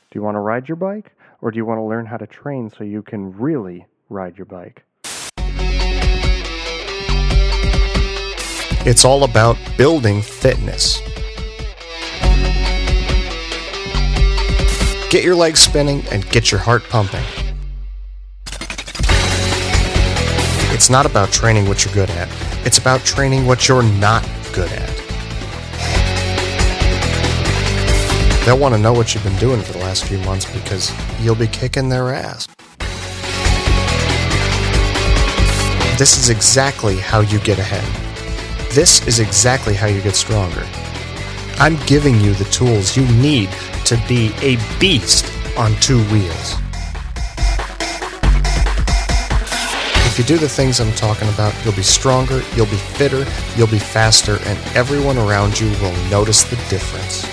Do you want to ride your bike, or do you want to learn how to train so you can really ride your bike? It's all about building fitness. Get your legs spinning and get your heart pumping. It's not about training what you're good at. It's about training what you're not good at. They'll want to know what you've been doing for the last few months because you'll be kicking their ass. This is exactly how you get ahead. This is exactly how you get stronger. I'm giving you the tools you need to be a beast on two wheels. If you do the things I'm talking about, you'll be stronger, you'll be fitter, you'll be faster, and everyone around you will notice the difference.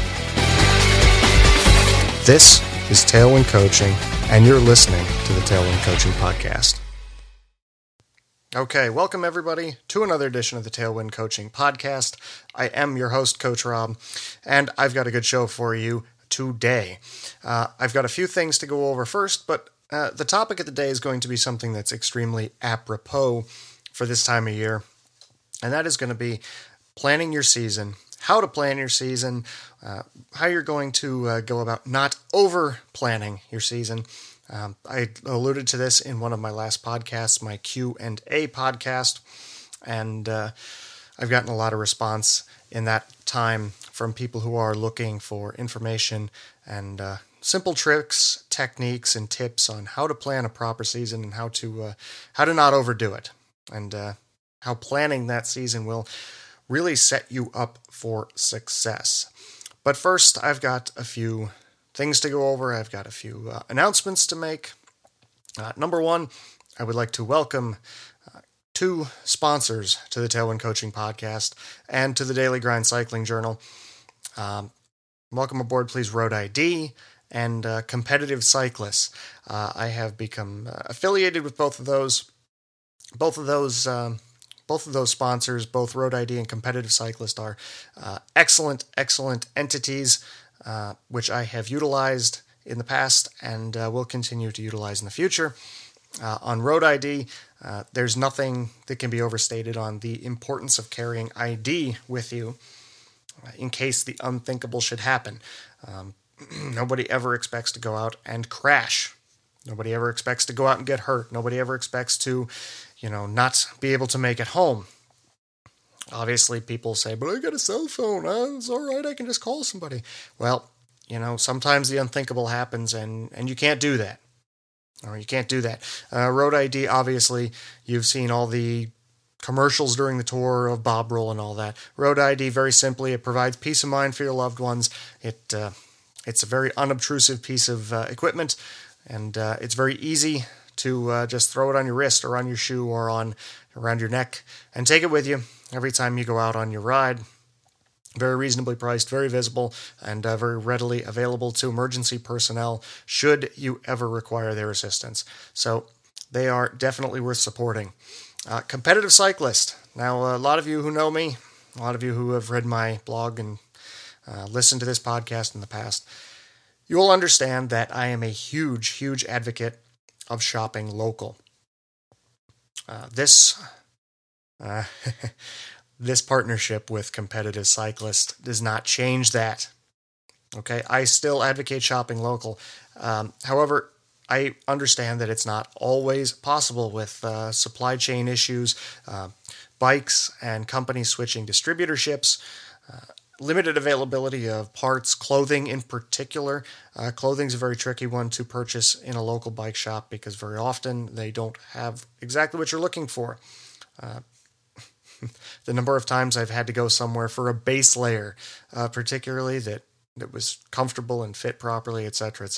This is Tailwind Coaching, and you're listening to the Tailwind Coaching Podcast. Okay, welcome everybody to another edition of the Tailwind Coaching Podcast. I am your host, Coach Rob, and I've got a good show for you today. I've got a few things to go over first, but the topic of the day is going to be something that's extremely apropos for this time of year, and that is going to be planning your season, how to plan your season, how you're going to go about not over-planning your season. I alluded to this in one of my last podcasts, my Q&A podcast, and I've gotten a lot of response in that time from people who are looking for information and simple tricks, techniques, and tips on how to plan a proper season and how to not overdo it, and how planning that season will really set you up for success. But first, I've got a few things to go over. I've got a few announcements to make. Number one, I would like to welcome two sponsors to the Tailwind Coaching Podcast and to the Daily Grind Cycling Journal. Welcome aboard, please, Road ID and Competitive Cyclists. I have become affiliated with both of those sponsors. Both Road ID and Competitive Cyclist are excellent entities, which I have utilized in the past and will continue to utilize in the future. On Road ID, there's nothing that can be overstated on the importance of carrying ID with you in case the unthinkable should happen. Nobody ever expects to go out and crash. Nobody ever expects to go out and get hurt. Nobody ever expects to, not be able to make it home. Obviously, people say, but I got a cell phone. It's all right. I can just call somebody. Well, sometimes the unthinkable happens and you can't do that. Or you can't do that. Road ID, obviously, you've seen all the commercials during the tour of Bob Roll and all that. Road ID, very simply, it provides peace of mind for your loved ones. It's a very unobtrusive piece of equipment, and it's very easy to just throw it on your wrist or on your shoe or around your neck and take it with you every time you go out on your ride. Very reasonably priced, very visible, and very readily available to emergency personnel should you ever require their assistance. So they are definitely worth supporting. Competitive Cyclist. Now, a lot of you who know me, a lot of you who have read my blog and listened to this podcast in the past, you will understand that I am a huge advocate of shopping local. This partnership with Competitive Cyclist does not change that. Okay, I still advocate shopping local. However, I understand that it's not always possible with supply chain issues, bikes and companies switching distributorships, limited availability of parts, clothing in particular. Clothing's a very tricky one to purchase in a local bike shop because very often they don't have exactly what you're looking for. The number of times I've had to go somewhere for a base layer, particularly that was comfortable and fit properly, etc.,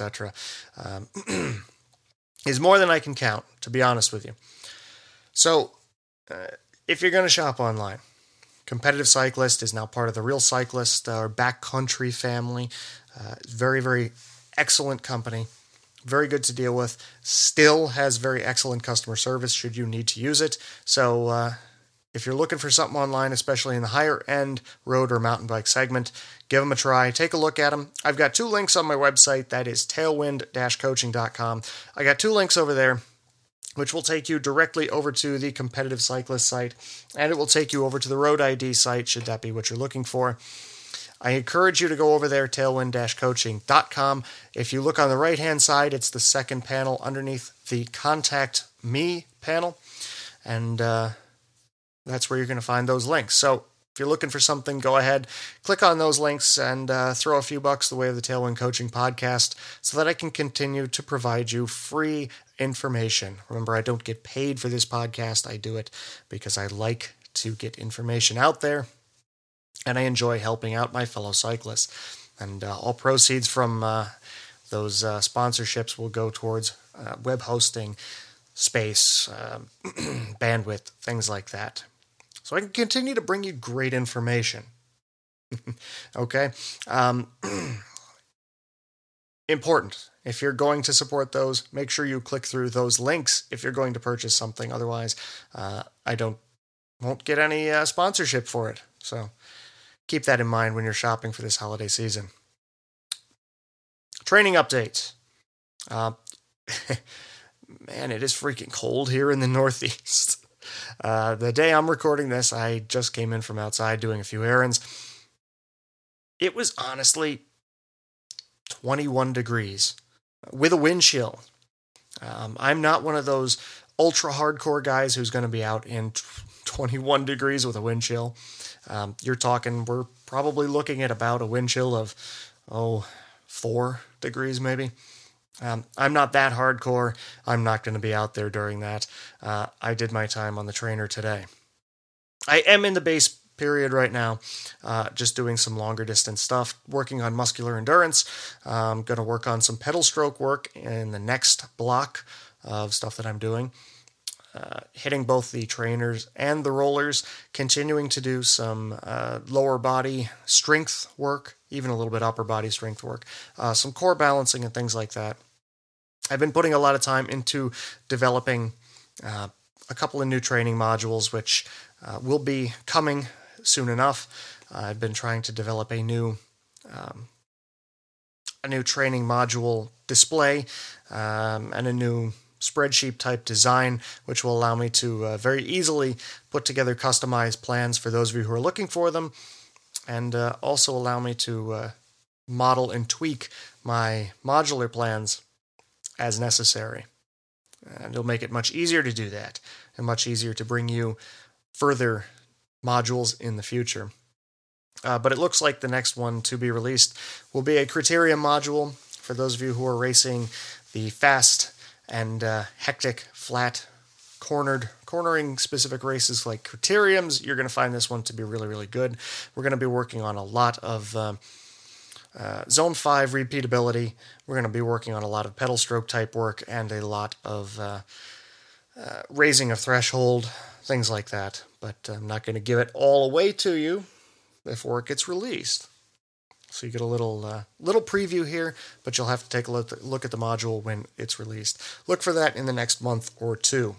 is more than I can count, to be honest with you. So, if you're going to shop online, Competitive Cyclist is now part of the Real Cyclist or Backcountry family. Very excellent company. Very good to deal with. Still has very excellent customer service should you need to use it. So If you're looking for something online, especially in the higher end road or mountain bike segment, give them a try. Take a look at them. I've got 2 links on my website. That is tailwind-coaching.com. I got 2 links over there, which will take you directly over to the Competitive Cyclist site, and it will take you over to the Road ID site, should that be what you're looking for. I encourage you to go over there, tailwind-coaching.com. If you look on the right-hand side, it's the second panel underneath the Contact Me panel, and that's where you're going to find those links. So if you're looking for something, go ahead, click on those links, and throw a few bucks the way of the Tailwind Coaching Podcast so that I can continue to provide you free information. Remember, I don't get paid for this podcast. I do it because I like to get information out there, and I enjoy helping out my fellow cyclists. And all proceeds from those sponsorships will go towards web hosting, space, bandwidth, things like that. So I can continue to bring you great information. Okay? Important. If you're going to support those, make sure you click through those links if you're going to purchase something. Otherwise, I won't get any sponsorship for it. So keep that in mind when you're shopping for this holiday season. Training updates. Man, it is freaking cold here in the Northeast. The day I'm recording this, I just came in from outside doing a few errands. It was honestly 21 degrees with a wind chill. I'm not one of those ultra hardcore guys who's going to be out in 21 degrees with a wind chill. We're probably looking at about a wind chill of, 4 degrees maybe. I'm not that hardcore. I'm not going to be out there during that. I did my time on the trainer today. I am in the base period right now, just doing some longer distance stuff, working on muscular endurance. I'm going to work on some pedal stroke work in the next block of stuff that I'm doing. Hitting both the trainers and the rollers, continuing to do some lower body strength work, even a little bit upper body strength work, some core balancing and things like that. I've been putting a lot of time into developing a couple of new training modules, which will be coming soon enough. I've been trying to develop a new training module display and a new spreadsheet type design, which will allow me to very easily put together customized plans for those of you who are looking for them, and also allow me to model and tweak my modular plans as necessary. And it'll make it much easier to do that, and much easier to bring you further modules in the future. But it looks like the next one to be released will be a criterium module for those of you who are racing the fast and hectic, flat, cornering specific races like criteriums. You're going to find this one to be really, really good. We're going to be working on a lot of Zone 5 repeatability. We're going to be working on a lot of pedal stroke type work and a lot of raising of threshold, things like that. But I'm not going to give it all away to you before it gets released. So you get a little preview here, but you'll have to take a look at the module when it's released. Look for that in the next month or two.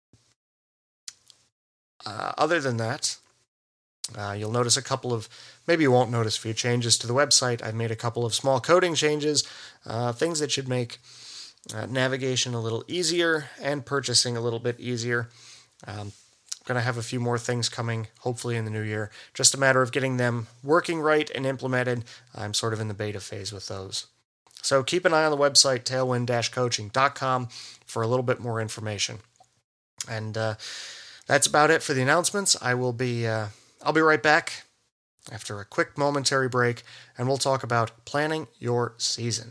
Other than that, you'll notice maybe you won't notice a few changes to the website. I've made a couple of small coding changes, things that should make navigation a little easier and purchasing a little bit easier. Going to have a few more things coming, hopefully in the new year. Just a matter of getting them working right and implemented. I'm sort of in the beta phase with those. So keep an eye on the website, tailwind-coaching.com, for a little bit more information. And that's about it for the announcements. I'll be right back after a quick momentary break, and we'll talk about planning your season.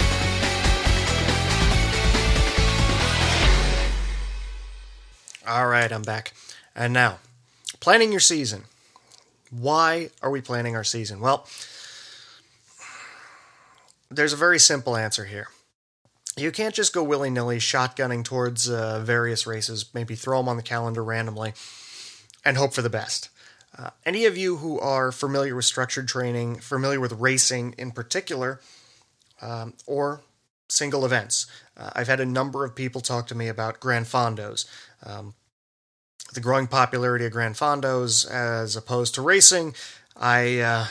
All right, I'm back. And now, planning your season. Why are we planning our season? Well, there's a very simple answer here. You can't just go willy-nilly shotgunning towards various races, maybe throw them on the calendar randomly, and hope for the best. Any of you who are familiar with structured training, familiar with racing in particular, or single events. I've had a number of people talk to me about Gran Fondos. the growing popularity of Grand Fondos as opposed to racing, I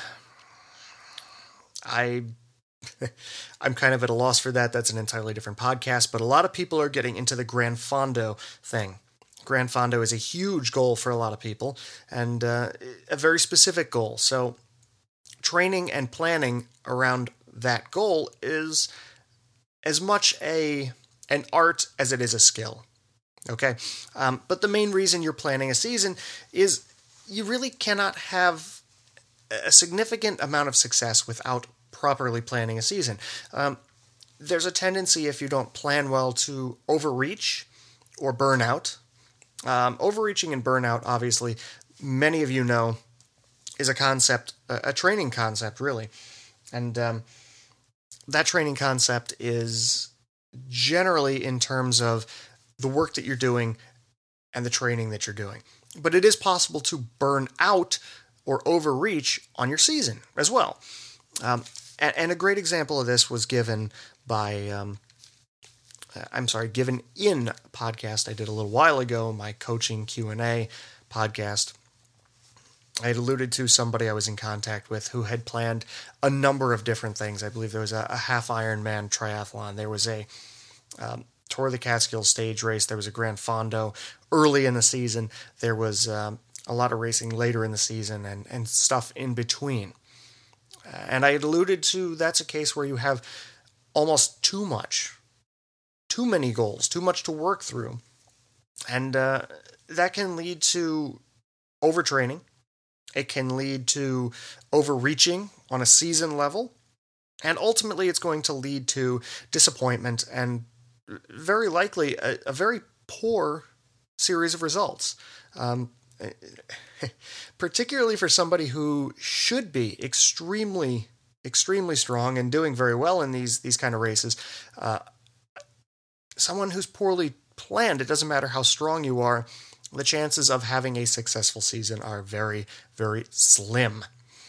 I'm kind of at a loss for that. That's an entirely different podcast. But a lot of people are getting into the Gran Fondo thing. Gran Fondo is a huge goal for a lot of people, and a very specific goal. So training and planning around that goal is as much an art as it is a skill. Okay? But the main reason you're planning a season is you really cannot have a significant amount of success without properly planning a season. There's a tendency, if you don't plan well, to overreach or burn out. Overreaching and burnout, obviously, many of you know, is a concept, a training concept, really. And that training concept is generally in terms of the work that you're doing and the training that you're doing. But it is possible to burn out or overreach on your season as well. And a great example of this was given by, given in a podcast I did a little while ago, my coaching Q&A podcast. I had alluded to somebody I was in contact with who had planned a number of different things. I believe there was a half Ironman triathlon. There was a Tour of the Catskills stage race. There was a Gran Fondo early in the season. There was a lot of racing later in the season and stuff in between. And I had alluded to that's a case where you have almost too many goals, too much to work through. And that can lead to overtraining. It can lead to overreaching on a season level. And ultimately, it's going to lead to disappointment and very likely a very poor series of results. Particularly for somebody who should be extremely strong and doing very well in these kind of races. Someone who's poorly planned, it doesn't matter how strong you are, the chances of having a successful season are very, very slim.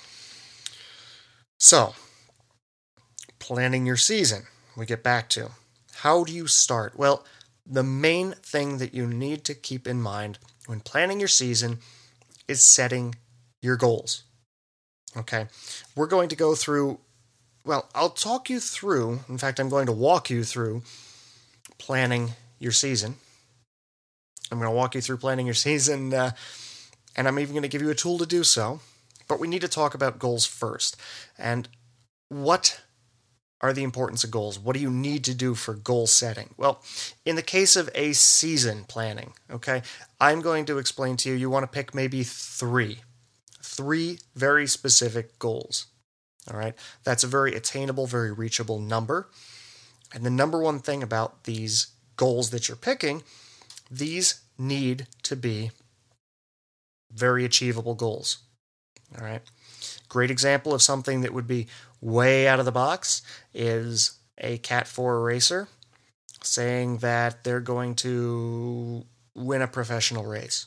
So, planning your season, we get back to. How do you start? Well, the main thing that you need to keep in mind when planning your season is setting your goals. Okay? We're going to go through, I'll talk you through, in fact, I'm going to walk you through planning your season. I'm going to walk you through planning your season, and I'm even going to give you a tool to do so. But we need to talk about goals first. And what are the importance of goals? What do you need to do for goal setting? Well, in the case of a season planning, okay, I'm going to explain to you, you want to pick maybe three very specific goals. All right, that's a very attainable, very reachable number. And the number one thing about these goals that you're picking, these need to be very achievable goals. All right. Great example of something that would be way out of the box is a Cat 4 racer saying that they're going to win a professional race.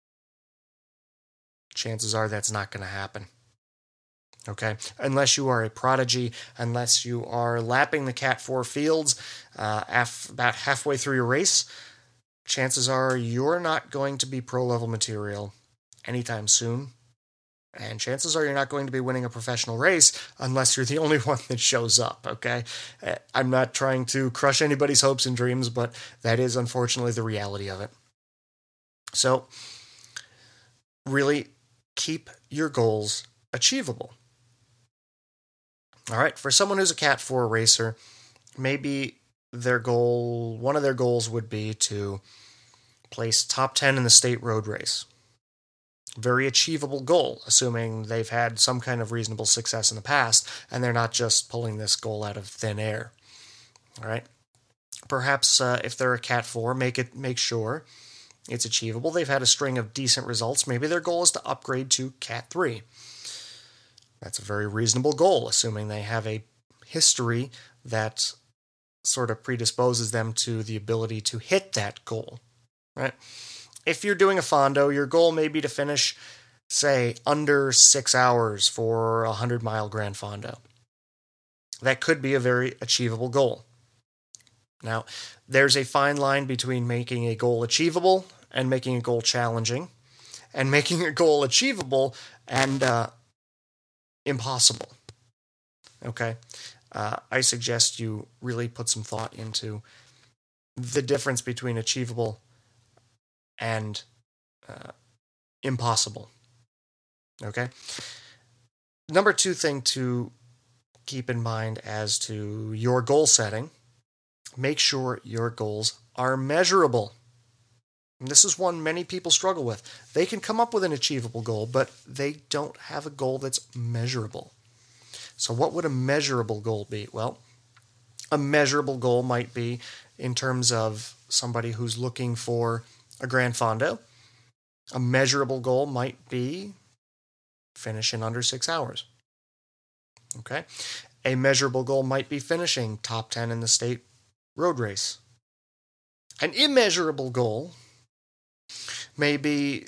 Chances are that's not going to happen. Okay? Unless you are a prodigy, unless you are lapping the Cat 4 fields about halfway through your race, chances are you're not going to be pro-level material anytime soon. And chances are you're not going to be winning a professional race unless you're the only one that shows up, okay? I'm not trying to crush anybody's hopes and dreams, but that is unfortunately the reality of it. So, really keep your goals achievable. All right, for someone who's a Cat 4 racer, maybe one of their goals would be to place top 10 in the state road race. Very achievable goal, assuming they've had some kind of reasonable success in the past, and they're not just pulling this goal out of thin air. All right. Perhaps if they're a Cat 4, make sure it's achievable. They've had a string of decent results. Maybe their goal is to upgrade to Cat 3. That's a very reasonable goal, assuming they have a history that sort of predisposes them to the ability to hit that goal. Right. If you're doing a Fondo, your goal may be to finish, say, under 6 hours for a 100-mile Gran Fondo. That could be a very achievable goal. Now, there's a fine line between making a goal achievable and making a goal challenging and making a goal achievable and impossible. Okay? I suggest you really put some thought into the difference between achievable and impossible. Okay? Number 2 thing to keep in mind as to your goal setting, make sure your goals are measurable. And this is one many people struggle with. They can come up with an achievable goal, but they don't have a goal that's measurable. So what would a measurable goal be? Well, a measurable goal might be in terms of somebody who's looking for a Gran Fondo. A measurable goal might be finish in under 6 hours. Okay? A measurable goal might be finishing top 10 in the state road race. An immeasurable goal may be,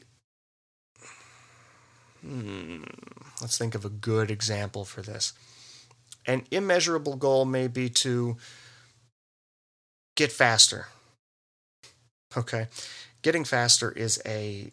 let's think of a good example for this. An immeasurable goal may be to get faster. Okay? Getting faster is a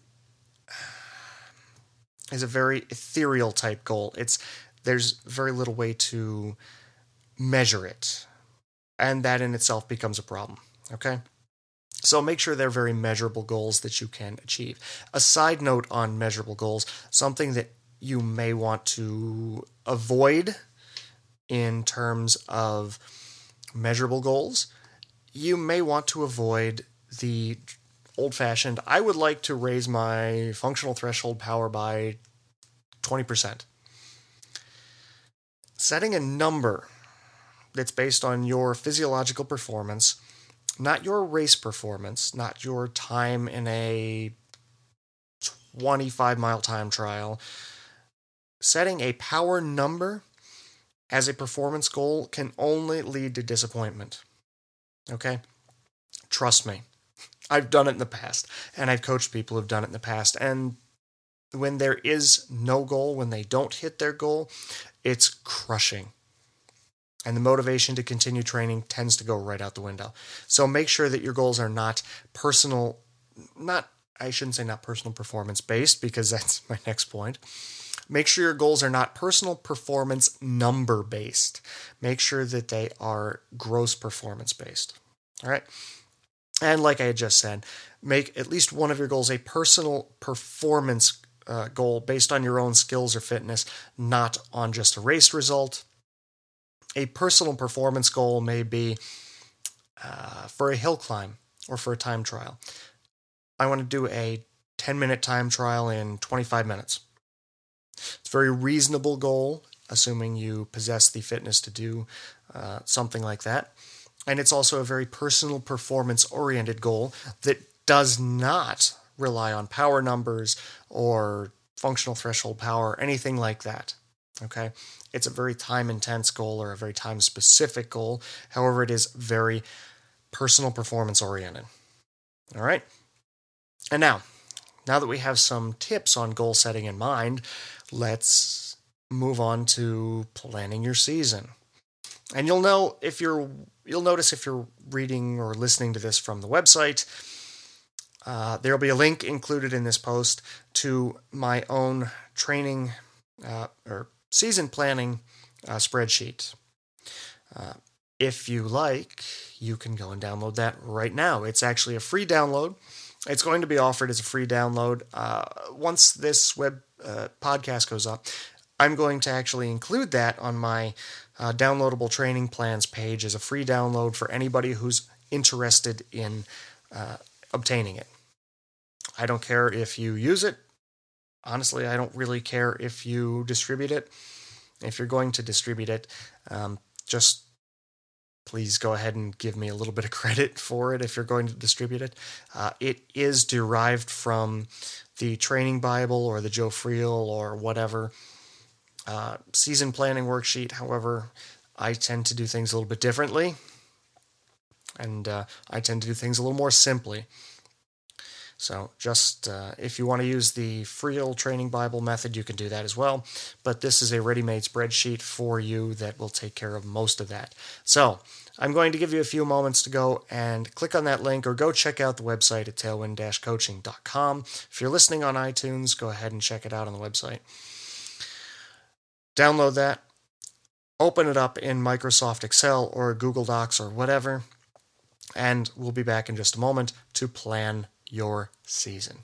very ethereal type goal. There's very little way to measure it. And that in itself becomes a problem. Okay? So make sure they're very measurable goals that you can achieve. A side note on measurable goals, something that you may want to avoid in terms of measurable goals, you may want to avoid the old-fashioned, I would like to raise my functional threshold power by 20%. Setting a number that's based on your physiological performance, not your race performance, not your time in a 25-mile time trial. Setting a power number as a performance goal can only lead to disappointment. Okay? Trust me. I've done it in the past, and I've coached people who've done it in the past, and when there is no goal, when they don't hit their goal, it's crushing. And the motivation to continue training tends to go right out the window. So make sure that your goals are not personal performance based, because that's my next point. Make sure your goals are not personal performance number based. Make sure that they are gross performance based. All right. And like I had just said, make at least one of your goals a personal performance goal based on your own skills or fitness, not on just a race result. A personal performance goal may be for a hill climb or for a time trial. I want to do a 10-minute time trial in 25 minutes. It's a very reasonable goal, assuming you possess the fitness to do something like that. And it's also a very personal performance-oriented goal that does not rely on power numbers or functional threshold power, anything like that. Okay? It's a very time-intense goal or a very time-specific goal. However, it is very personal performance-oriented. All right? And now that we have some tips on goal setting in mind, let's move on to planning your season. And you'll notice if you're reading or listening to this from the website, there'll be a link included in this post to my own training or season planning spreadsheet. If you like, you can go and download that right now. It's actually a free download. It's going to be offered as a free download. Once this web podcast goes up, I'm going to actually include that on my downloadable training plans page as a free download for anybody who's interested in obtaining it. I don't care if you use it. Honestly, I don't really care if you distribute it. If you're going to distribute it, just please go ahead and give me a little bit of credit for it if you're going to distribute it. It is derived from the Training Bible or the Joe Friel or whatever season planning worksheet. However, I tend to do things a little bit differently, and I tend to do things a little more simply. So just if you want to use the Friel Training Bible method, you can do that as well. But this is a ready-made spreadsheet for you that will take care of most of that. So I'm going to give you a few moments to go and click on that link or go check out the website at tailwind-coaching.com. If you're listening on iTunes, go ahead and check it out on the website. Download that, open it up in Microsoft Excel or Google Docs or whatever, and we'll be back in just a moment to plan your season.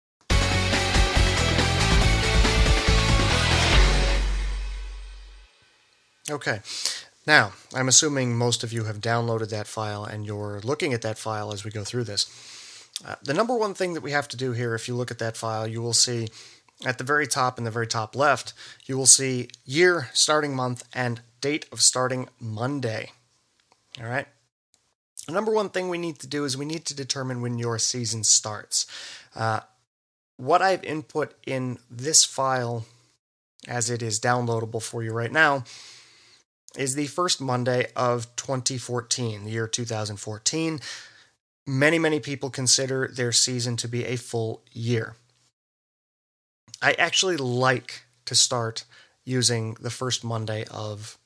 Okay, now I'm assuming most of you have downloaded that file and you're looking at that file as we go through this. The number one thing that we have to do here, if you look at that file, you will see at the very top, in the very top left, you will see year, starting month, and date of starting Monday. All right? The number one thing we need to do is we need to determine when your season starts. What I've input in this file, as it is downloadable for you right now, is the first Monday of 2014, the year 2014. Many people consider their season to be a full year. I actually like to start using the first Monday of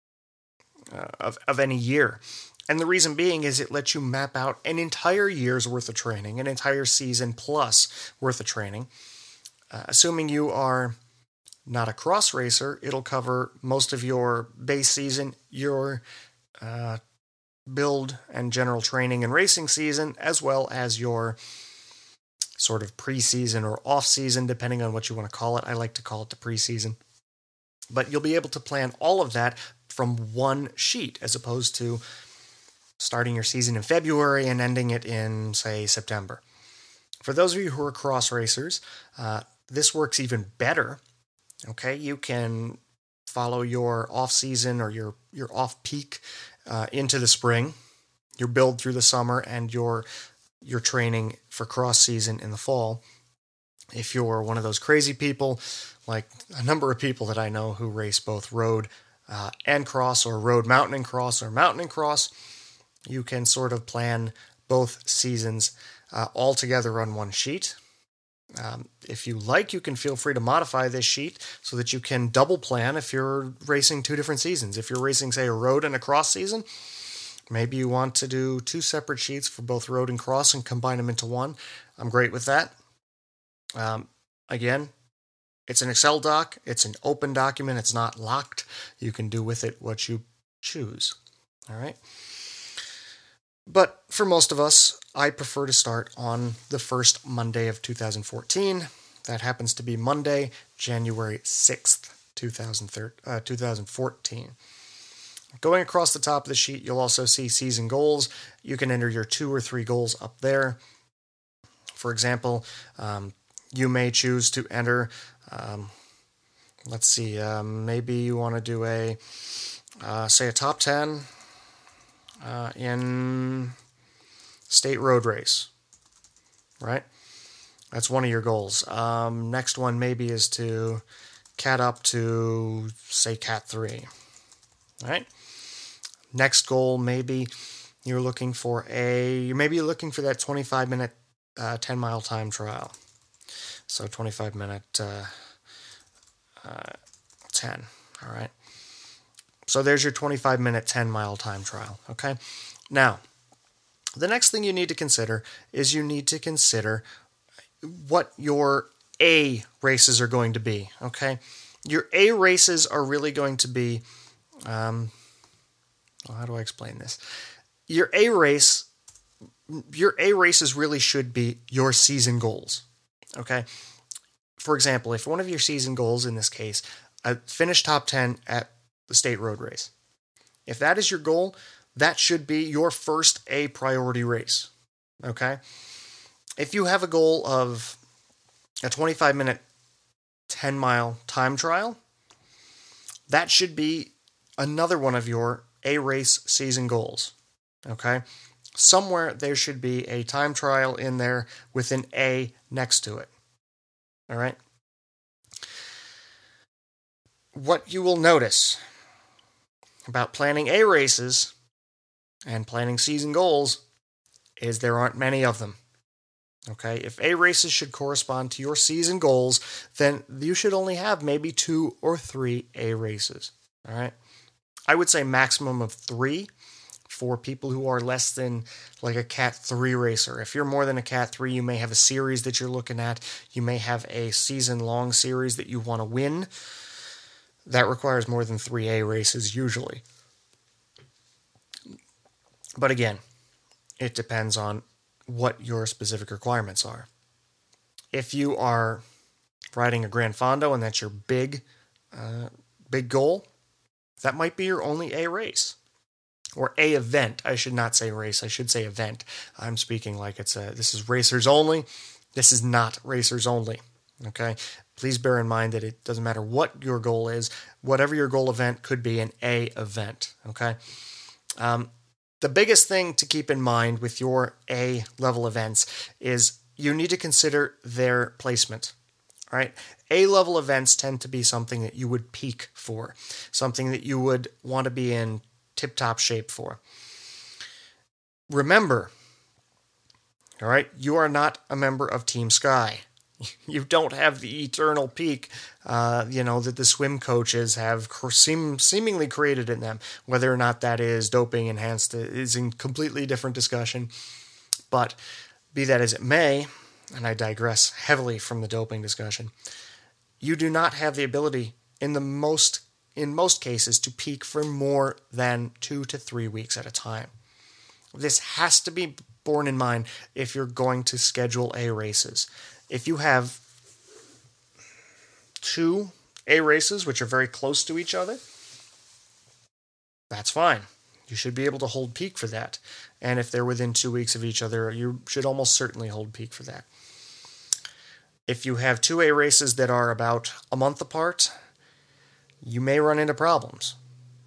any year. And the reason being is it lets you map out an entire year's worth of training, an entire season plus worth of training. Assuming you are not a cross racer, it'll cover most of your base season, your build and general training and racing season, as well as your sort of preseason or off-season, depending on what you want to call it. I like to call it the preseason. But you'll be able to plan all of that from one sheet, as opposed to starting your season in February and ending it in, say, September. For those of you who are cross racers, this works even better. Okay, you can follow your off-season or your off-peak into the spring, your build through the summer, and your training for cross season in the fall. If you're one of those crazy people, like a number of people that I know who race both road and cross, or road mountain and cross, or mountain and cross, you can sort of plan both seasons all together on one sheet. If you like, you can feel free to modify this sheet so that you can double plan if you're racing two different seasons. If you're racing, say, a road and a cross season, maybe you want to do two separate sheets for both road and cross and combine them into one. I'm great with that. Again, it's an Excel doc. It's an open document. It's not locked. You can do with it what you choose. All right. But for most of us, I prefer to start on the first Monday of 2014. That happens to be Monday, January 6th, 2014. Going across the top of the sheet, you'll also see season goals. You can enter your 2 or 3 goals up there. For example, you may choose to enter, maybe you want to do a top 10 in state road race, right? That's one of your goals. Next one maybe is to cat up to, say, cat 3, right? Next goal, maybe you're looking for that 25-minute 10-mile time trial. So 25-minute 10, all right? So there's your 25-minute 10-mile time trial, okay? Now, the next thing you need to consider is you need to consider what your A races are going to be, okay? Your A races are really going to be, how do I explain this? Your A races really should be your season goals, okay? For example, if one of your season goals, in this case, finish top 10 at the state road race, if that is your goal, that should be your first A priority race, okay? If you have a goal of a 25-minute 10-mile time trial, that should be another one of your A race season goals, okay? Somewhere there should be a time trial in there with an A next to it, all right? What you will notice about planning A races and planning season goals is there aren't many of them, Okay, if A races should correspond to your season goals, then you should only have maybe 2 or 3 A races. All right, I would say maximum of 3 for people who are less than like a Cat 3 racer. If you're more than a Cat 3, you may have a series that you're looking at. You may have a season-long series that you want to win. That requires more than 3 A races usually. But again, it depends on what your specific requirements are. If you are riding a Gran Fondo and that's your big goal, that might be your only A race. Or A event. I should not say race, I should say event. I'm speaking like this is racers only. This is not racers only. Okay? Please bear in mind that it doesn't matter what your goal is. Whatever your goal event could be an A event. Okay? The biggest thing to keep in mind with your A level events is you need to consider their placement. All right? A level events tend to be something that you would peak for, something that you would want to be in tip-top shape for. Remember, all right, you are not a member of Team Sky. You don't have the eternal peak, that the swim coaches have seemingly created in them. Whether or not that is doping enhanced is a completely different discussion. But be that as it may, and I digress heavily from the doping discussion, you do not have the ability in most cases to peak for more than 2 to 3 weeks at a time. This has to be borne in mind if you're going to schedule A races. If you have 2 A races which are very close to each other, that's fine. You should be able to hold peak for that. And if they're within 2 weeks of each other, you should almost certainly hold peak for that. If you have 2 A races that are about a month apart, you may run into problems.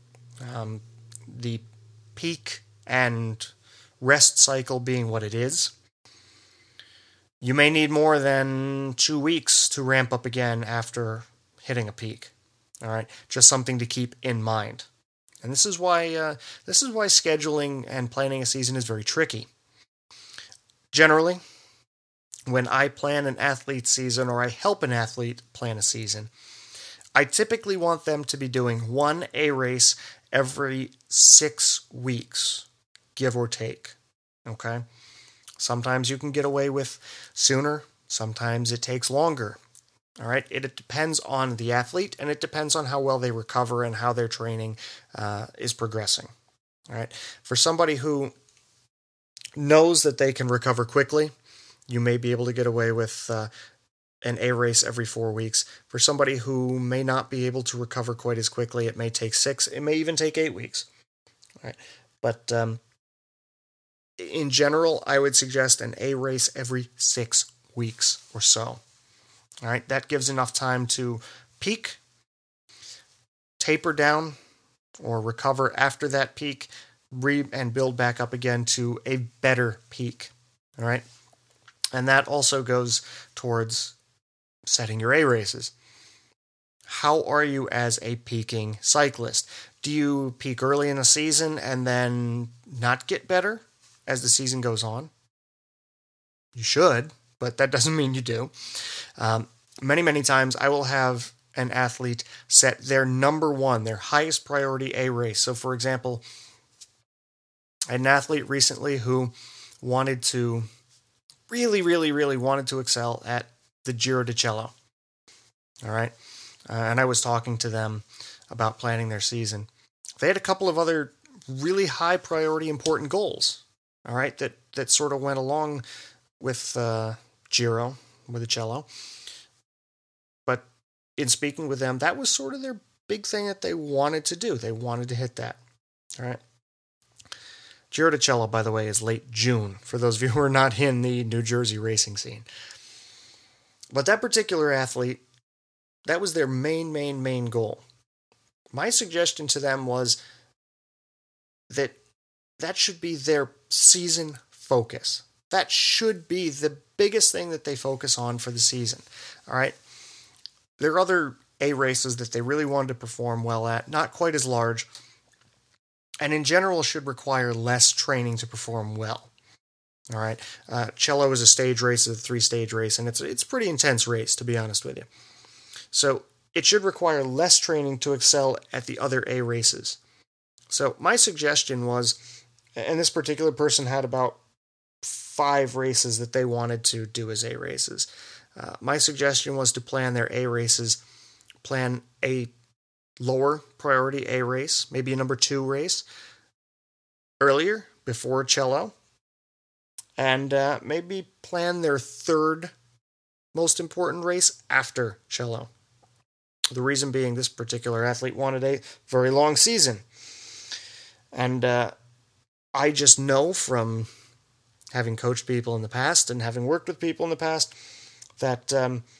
The peak and rest cycle being what it is, you may need more than 2 weeks to ramp up again after hitting a peak. All right, just something to keep in mind. And this is why scheduling and planning a season is very tricky. Generally, when I plan an athlete's season or I help an athlete plan a season, I typically want them to be doing 1 A race every 6 weeks, give or take. Okay? Sometimes you can get away with sooner. Sometimes it takes longer. All right? It depends on the athlete, and it depends on how well they recover and how their training is progressing. All right? For somebody who knows that they can recover quickly, you may be able to get away with an A race every 4 weeks. For somebody who may not be able to recover quite as quickly, it may take 6. It may even take 8 weeks. All right? But in general, I would suggest an A race every 6 weeks or so. All right, that gives enough time to peak, taper down, or recover after that peak, and build back up again to a better peak. All right, and that also goes towards setting your A races. How are you as a peaking cyclist? Do you peak early in the season and then not get better as the season goes on? You should, but that doesn't mean you do. Many times I will have an athlete set their number one, their highest priority A race. So for example, I had an athlete recently who wanted to really wanted to excel at the Giro d'Cello. All right. And I was talking to them about planning their season. They had a couple of other really high priority important goals. All right. That sort of went along with Giro, with the cello. But in speaking with them, that was sort of their big thing that they wanted to do. They wanted to hit that. All right. Giro d'Cello, by the way, is late June, for those of you who are not in the New Jersey racing scene. But that particular athlete, that was their main goal. My suggestion to them was that should be their season focus. That should be the biggest thing that they focus on for the season. All right. There are other A races that they really wanted to perform well at, not quite as large, and in general should require less training to perform well. All right. Cello is a stage race, a 3-stage race, and it's a pretty intense race, to be honest with you. So it should require less training to excel at the other A races. So my suggestion was, and this particular person had about 5 races that they wanted to do as A races. My suggestion was to plan their A races, plan a lower priority A race, maybe a number 2 race, earlier, before cello, and maybe plan their 3rd most important race after cello. The reason being, this particular athlete wanted a very long season. And I just know from having coached people in the past and having worked with people in the past that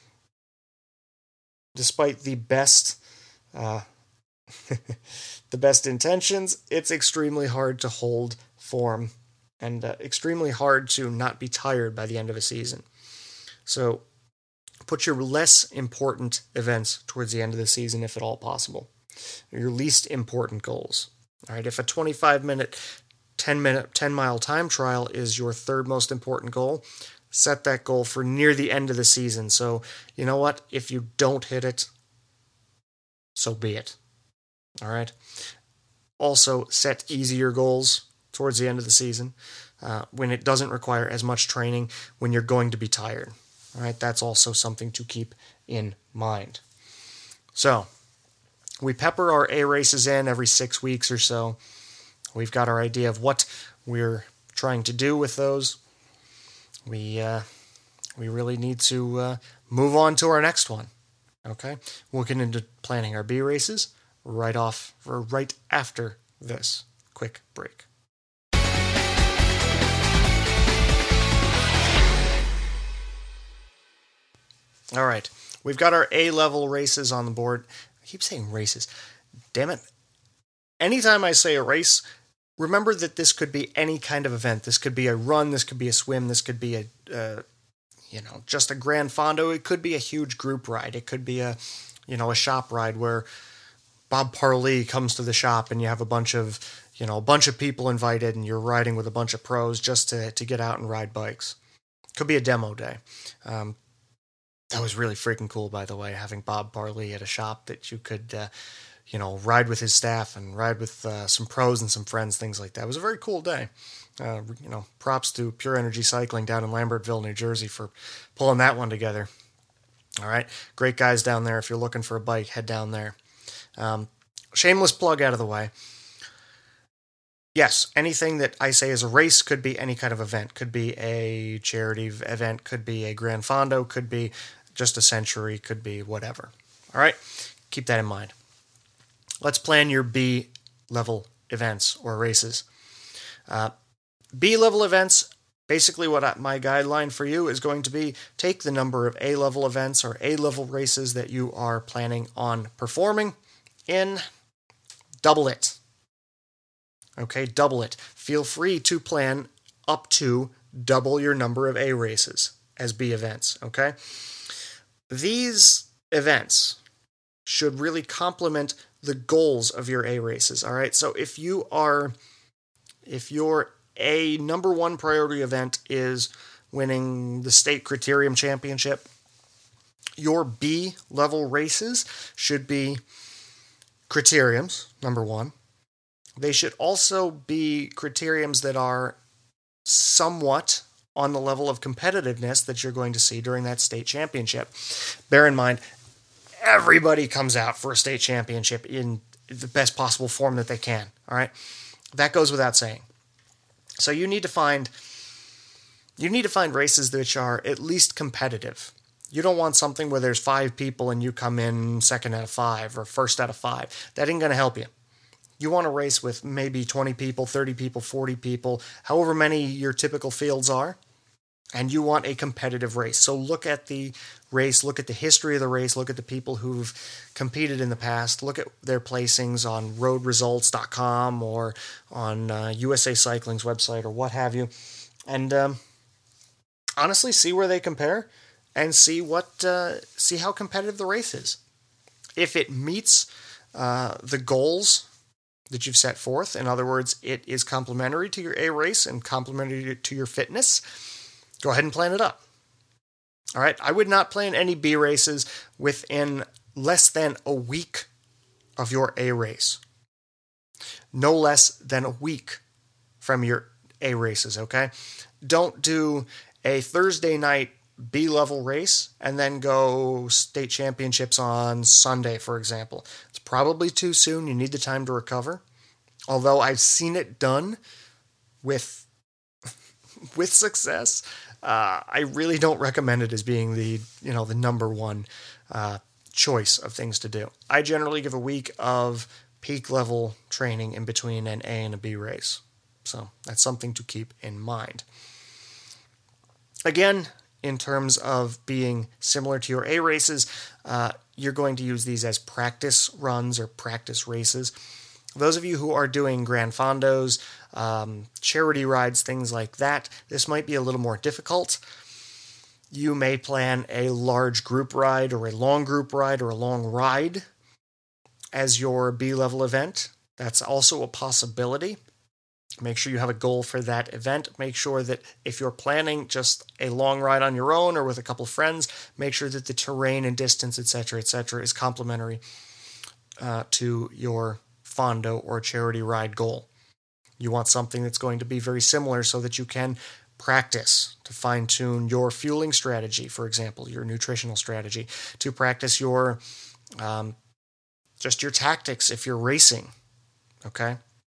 despite the best the best intentions, it's extremely hard to hold form and extremely hard to not be tired by the end of a season. So put your less important events towards the end of the season, if at all possible. Your least important goals. All right, if a 25-minute, 10-mile time trial is your 3rd most important goal, set that goal for near the end of the season. So, you know what? If you don't hit it, so be it. All right? Also, set easier goals towards the end of the season when it doesn't require as much training, when you're going to be tired. All right? That's also something to keep in mind. So, we pepper our A races in every 6 weeks or so. We've got our idea of what we're trying to do with those. We really need to move on to our next one. Okay? We'll get into planning our B races right after this quick break. All right. We've got our A-level races on the board. I keep saying races. Damn it. Anytime I say a race, remember that this could be any kind of event. This could be a run, this could be a swim, this could be just a Grand Fondo. It could be a huge group ride. It could be a shop ride where Bob Parley comes to the shop and you have a bunch of people invited and you're riding with a bunch of pros just to get out and ride bikes. Could be a demo day. That was really freaking cool, by the way, having Bob Parley at a shop that you could, ride with his staff and ride with some pros and some friends, things like that. It was a very cool day. Props to Pure Energy Cycling down in Lambertville, New Jersey for pulling that one together. All right. Great guys down there. If you're looking for a bike, head down there. Shameless plug out of the way. Yes, anything that I say is a race could be any kind of event. Could be a charity event, could be a Grand Fondo, could be just a century, could be whatever. All right? Keep that in mind. Let's plan your B-level events or races. B-level events, basically what my guideline for you is going to be, take the number of A-level events or A-level races that you are planning on performing in, double it. Okay, double it. Feel free to plan up to double your number of A races as B events, okay? These events should really complement the goals of your A races, all right? So if your A number 1 priority event is winning the state criterium championship, your B level races should be criteriums, number 1. They should also be criteriums that are somewhat on the level of competitiveness that you're going to see during that state championship. Bear in mind, everybody comes out for a state championship in the best possible form that they can, all right? That goes without saying. So you need to find races which are at least competitive. You don't want something where there's 5 people and you come in second out of 5 or first out of 5. That ain't going to help you. You want to race with maybe 20 people, 30 people, 40 people, however many your typical fields are, and you want a competitive race. So look at the race, look at the history of the race, look at the people who've competed in the past, look at their placings on roadresults.com or on USA Cycling's website or what have you, and honestly see where they compare and see how competitive the race is. If it meets the goals that you've set forth. In other words, it is complementary to your A race and complementary to your fitness. Go ahead and plan it up. All right, I would not plan any B races within less than a week of your A race. No less than a week from your A races, okay? Don't do a Thursday night B-level race and then go state championships on Sunday, for example. It's probably too soon. You need the time to recover. Although I've seen it done with success, I really don't recommend it as being the number one choice of things to do. I generally give a week of peak level training in between an A and a B race. So that's something to keep in mind. Again, in terms of being similar to your A races, you're going to use these as practice runs or practice races. Those of you who are doing Gran Fondos, charity rides, things like that, this might be a little more difficult. You may plan a large group ride or a long group ride or a long ride as your B-level event. That's also a possibility. Make sure you have a goal for that event. Make sure that if you're planning just a long ride on your own or with a couple of friends, make sure that the terrain and distance, etc., is complementary to your Fondo or charity ride goal. You want something that's going to be very similar so that you can practice to fine-tune your fueling strategy, for example, your nutritional strategy, to practice your just your tactics if you're racing, okay?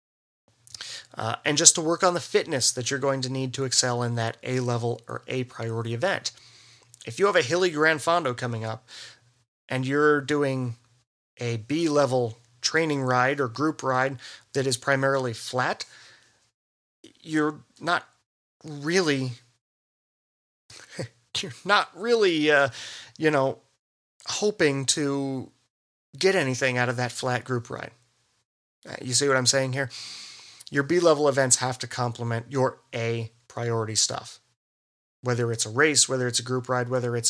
And just to work on the fitness that you're going to need to excel in that A-level or A-priority event. If you have a hilly Gran Fondo coming up and you're doing a B-level training ride or group ride that is primarily flat, you're not really hoping to get anything out of that flat group ride. You see what I'm saying here? Your B-level events have to complement your A priority stuff. Whether it's a race, whether it's a group ride, whether it's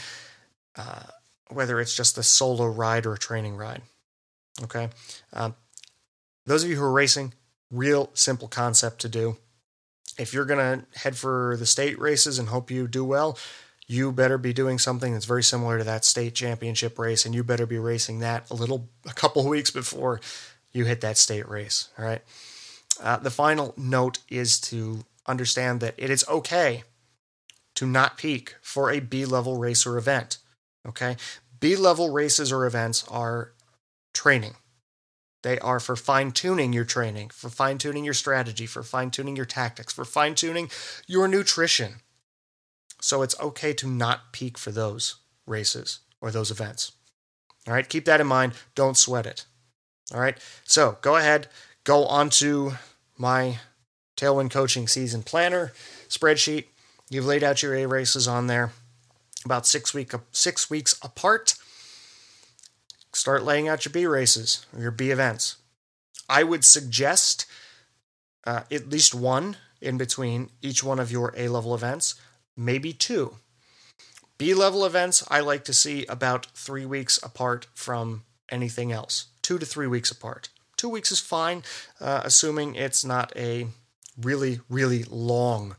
just a solo ride or a training ride. Okay? Those of you who are racing, real simple concept to do. If you're going to head for the state races and hope you do well, you better be doing something that's very similar to that state championship race, and you better be racing that a couple of weeks before you hit that state race. All right. The final note is to understand that it is okay to not peak for a B-level race or event. Okay. B-level races or events are training. They are for fine-tuning your training, for fine-tuning your strategy, for fine-tuning your tactics, for fine-tuning your nutrition. So it's okay to not peak for those races or those events. All right, keep that in mind. Don't sweat it. All right, so go ahead, go onto my Tailwind Coaching Season Planner spreadsheet. You've laid out your A races on there, about 6 weeks apart. Start laying out your B races or your B events. I would suggest at least one in between each one of your A-level events, maybe two. B-level events, I like to see about 3 weeks apart from anything else. 2 to 3 weeks apart. 2 weeks is fine, assuming it's not a really, really long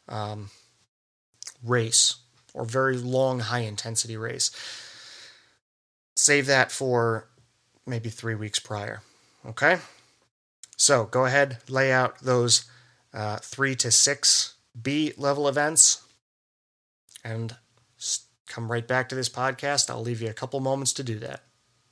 race or very long, high-intensity race. Save that for maybe 3 weeks prior, okay? So go ahead, lay out those 3 to 6 B-level events, and come right back to this podcast. I'll leave you a couple moments to do that.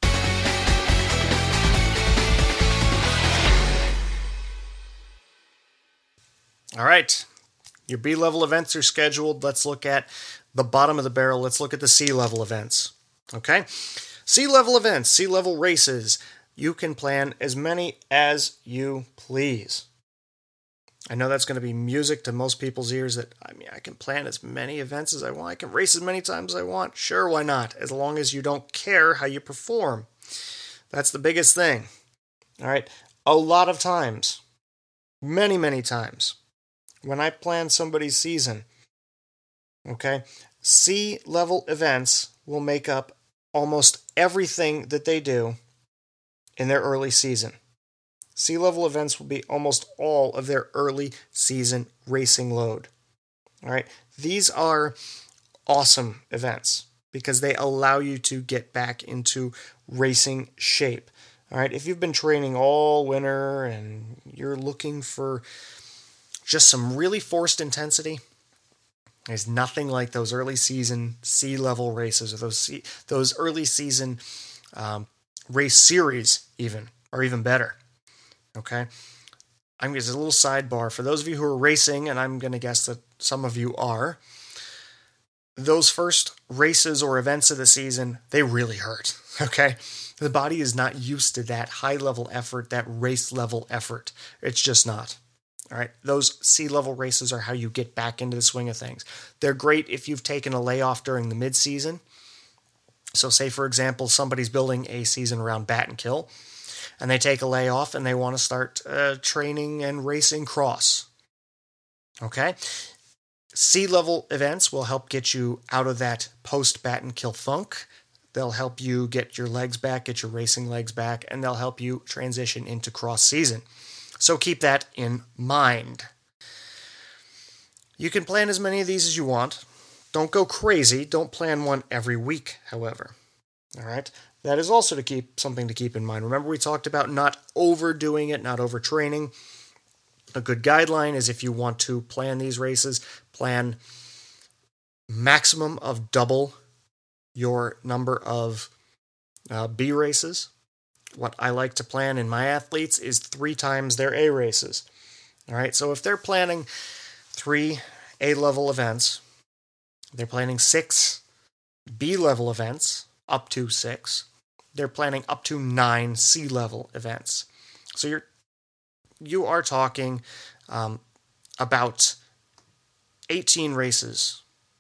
All right, your B-level events are scheduled. Let's look at the bottom of the barrel. Let's look at the C-level events, okay? C-level events, C-level races, you can plan as many as you please. I know that's going to be music to most people's ears that, I can plan as many events as I want. I can race as many times as I want. Sure, why not? As long as you don't care how you perform. That's the biggest thing. All right. A lot of times, many, many times, when I plan somebody's season, okay, C-level events will make up almost everything that they do in their early season. Sea level events will be almost all of their early season racing load. All right. These are awesome events because they allow you to get back into racing shape. All right. If you've been training all winter and you're looking for just some really forced intensity, there's nothing like those early season sea level races or those early season race series are even better. Okay. I'm just a little sidebar for those of you who are racing, and I'm going to guess that some of you are. Those first races or events of the season, they really hurt. Okay. The body is not used to that high level effort, that race level effort. It's just not. All right, those sea level races are how you get back into the swing of things. They're great if you've taken a layoff during the mid-season. So say, for example, somebody's building a season around bat and kill, and they take a layoff and they want to start training and racing cross. Okay? Sea level events will help get you out of that post-bat and kill funk. They'll help you get your legs back, get your racing legs back, and they'll help you transition into cross season. So keep that in mind. You can plan as many of these as you want. Don't go crazy. Don't plan one every week, however. All right? That is also something to keep in mind. Remember, we talked about not overdoing it, not overtraining. A good guideline is if you want to plan these races, plan maximum of double your number of B races. What I like to plan in my athletes is 3 times their A races. All right, so if they're planning 3 A-level events, they're planning 6 B-level events, up to 6. They're planning up to 9 C-level events. So you are talking about 18 races,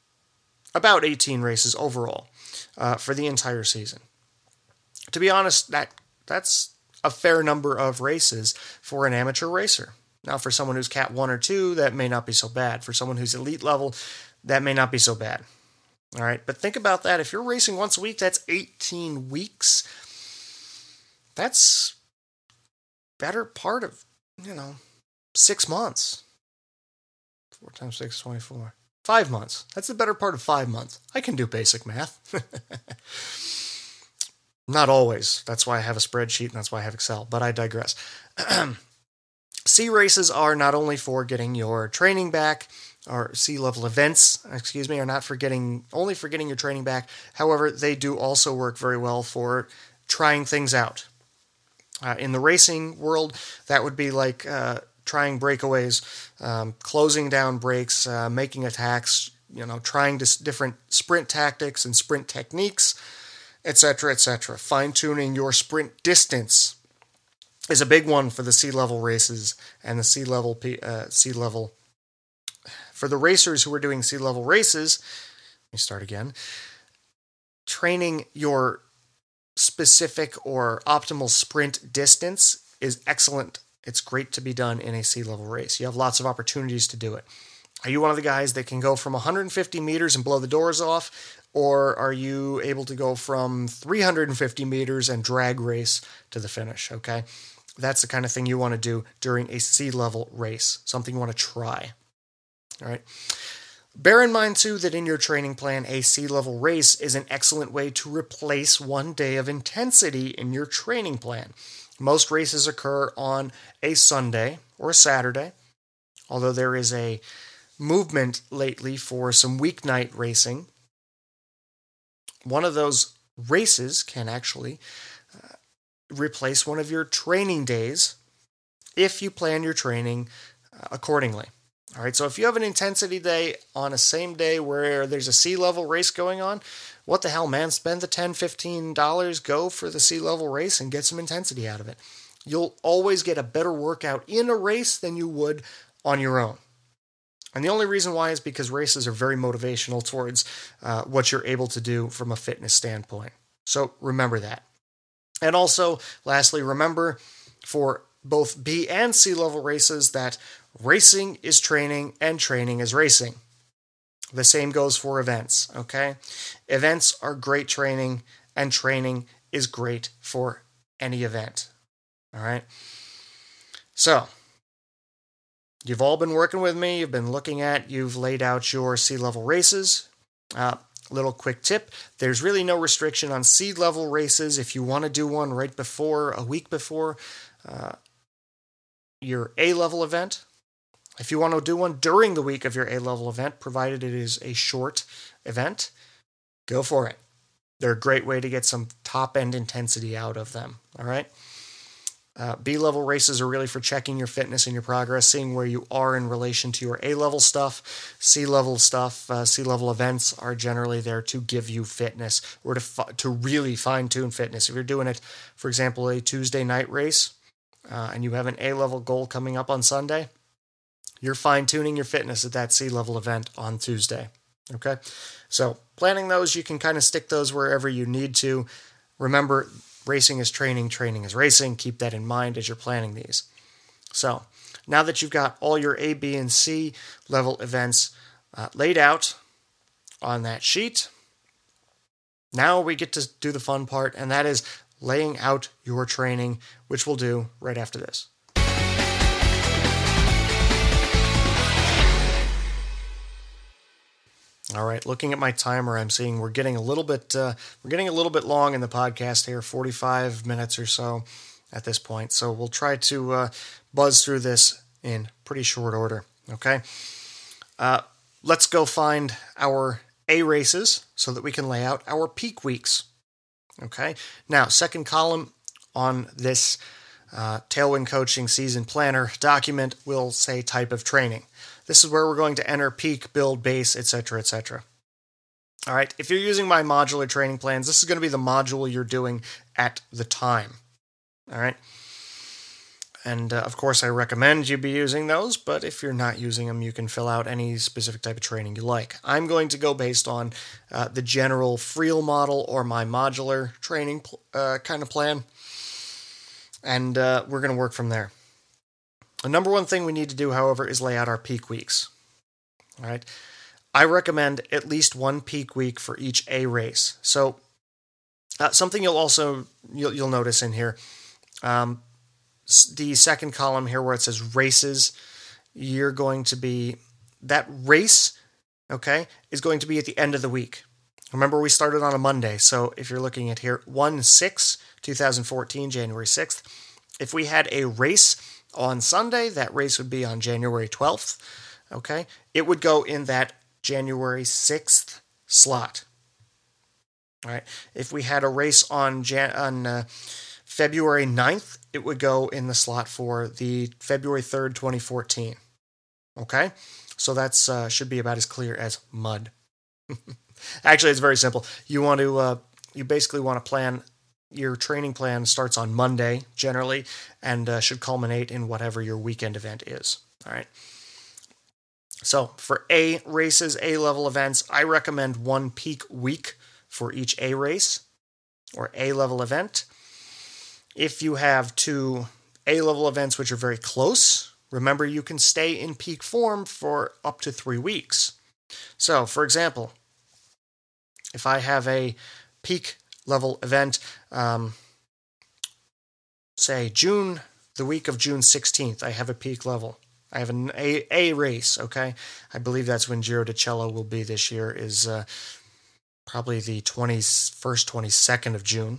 overall for the entire season. To be honest, that's a fair number of races for an amateur racer. Now, for someone who's Cat 1 or 2, that may not be so bad. For someone who's elite level, that may not be so bad. All right, but think about that. If you're racing once a week, that's 18 weeks. That's better part of, 6 months. 4 times 6 is 24. 5 months. That's the better part of 5 months. I can do basic math. Not always. That's why I have a spreadsheet and that's why I have Excel, but I digress. C races are not only for getting your training back, or C-level events, are not only for getting your training back. However, they do also work very well for trying things out. In the racing world, that would be like trying breakaways, closing down breaks, making attacks, trying different sprint tactics and sprint techniques, etc., etc. Fine-tuning your sprint distance is a big one for the C-level races and the C-level. For the racers who are doing C-level races, let me start again. Training your specific or optimal sprint distance is excellent. It's great to be done in a C-level race. You have lots of opportunities to do it. Are you one of the guys that can go from 150 meters and blow the doors off? Or are you able to go from 350 meters and drag race to the finish, okay? That's the kind of thing you want to do during a C-level race, something you want to try, all right? Bear in mind, too, that in your training plan, a C-level race is an excellent way to replace one day of intensity in your training plan. Most races occur on a Sunday or a Saturday, although there is a movement lately for some weeknight racing. One of those races can actually replace one of your training days if you plan your training accordingly. All right, so if you have an intensity day on a same day where there's a C-level race going on, what the hell, man? Spend the $10, $15, go for the C-level race and get some intensity out of it. You'll always get a better workout in a race than you would on your own. And the only reason why is because races are very motivational towards what you're able to do from a fitness standpoint. So remember that. And also, lastly, remember for both B and C level races that racing is training and training is racing. The same goes for events, okay? Events are great training and training is great for any event, all right? So, you've all been working with me. You've laid out your sea level races. Little quick tip. There's really no restriction on sea level races. If you want to do one a week before your A-level event, if you want to do one during the week of your A-level event, provided it is a short event, go for it. They're a great way to get some top-end intensity out of them, all right? B-level races are really for checking your fitness and your progress, seeing where you are in relation to your A-level stuff. C-level events are generally there to give you fitness or to really fine-tune fitness. If you're doing it, for example, a Tuesday night race, and you have an A-level goal coming up on Sunday, you're fine-tuning your fitness at that C-level event on Tuesday, okay? So planning those, you can kind of stick those wherever you need to. Remember, racing is training, training is racing. Keep that in mind as you're planning these. So now that you've got all your A, B, and C level events laid out on that sheet, now we get to do the fun part, and that is laying out your training, which we'll do right after this. All right, looking at my timer, I'm seeing we're getting a little bit long in the podcast here, 45 minutes or so at this point. So we'll try to buzz through this in pretty short order. Okay, let's go find our A races so that we can lay out our peak weeks. Okay, now second column on this Tailwind Coaching Season Planner document will say type of training. This is where we're going to enter peak, build, base, etc., etc. All right, if you're using my modular training plans, this is going to be the module you're doing at the time. All right, and of course, I recommend you be using those, but if you're not using them, you can fill out any specific type of training you like. I'm going to go based on the general Friel model or my modular training kind of plan, and we're going to work from there. The number one thing we need to do, however, is lay out our peak weeks. All right. I recommend at least one peak week for each A race. So something you'll notice in here, the second column here where it says races, that race, okay, is going to be at the end of the week. Remember, we started on a Monday. So if you're looking at here, 1/6/2014, January 6th. If we had a race on Sunday, that race would be on January 12th, okay? It would go in that January 6th slot, all right? If we had a race on February 9th, it would go in the slot for the February 3rd, 2014, okay? So that's should be about as clear as mud. Actually, it's very simple. You basically want to plan. Your training plan starts on Monday, generally, and should culminate in whatever your weekend event is. All right. So for A races, A-level events, I recommend one peak week for each A race or A-level event. If you have two A-level events which are very close, remember you can stay in peak form for up to 3 weeks. So, for example, if I have a peak level event, say the week of June 16th, I have a peak level. I have an A race, okay? I believe that's when Giro d'Cello will be this year, is probably the 21st, 22nd of June.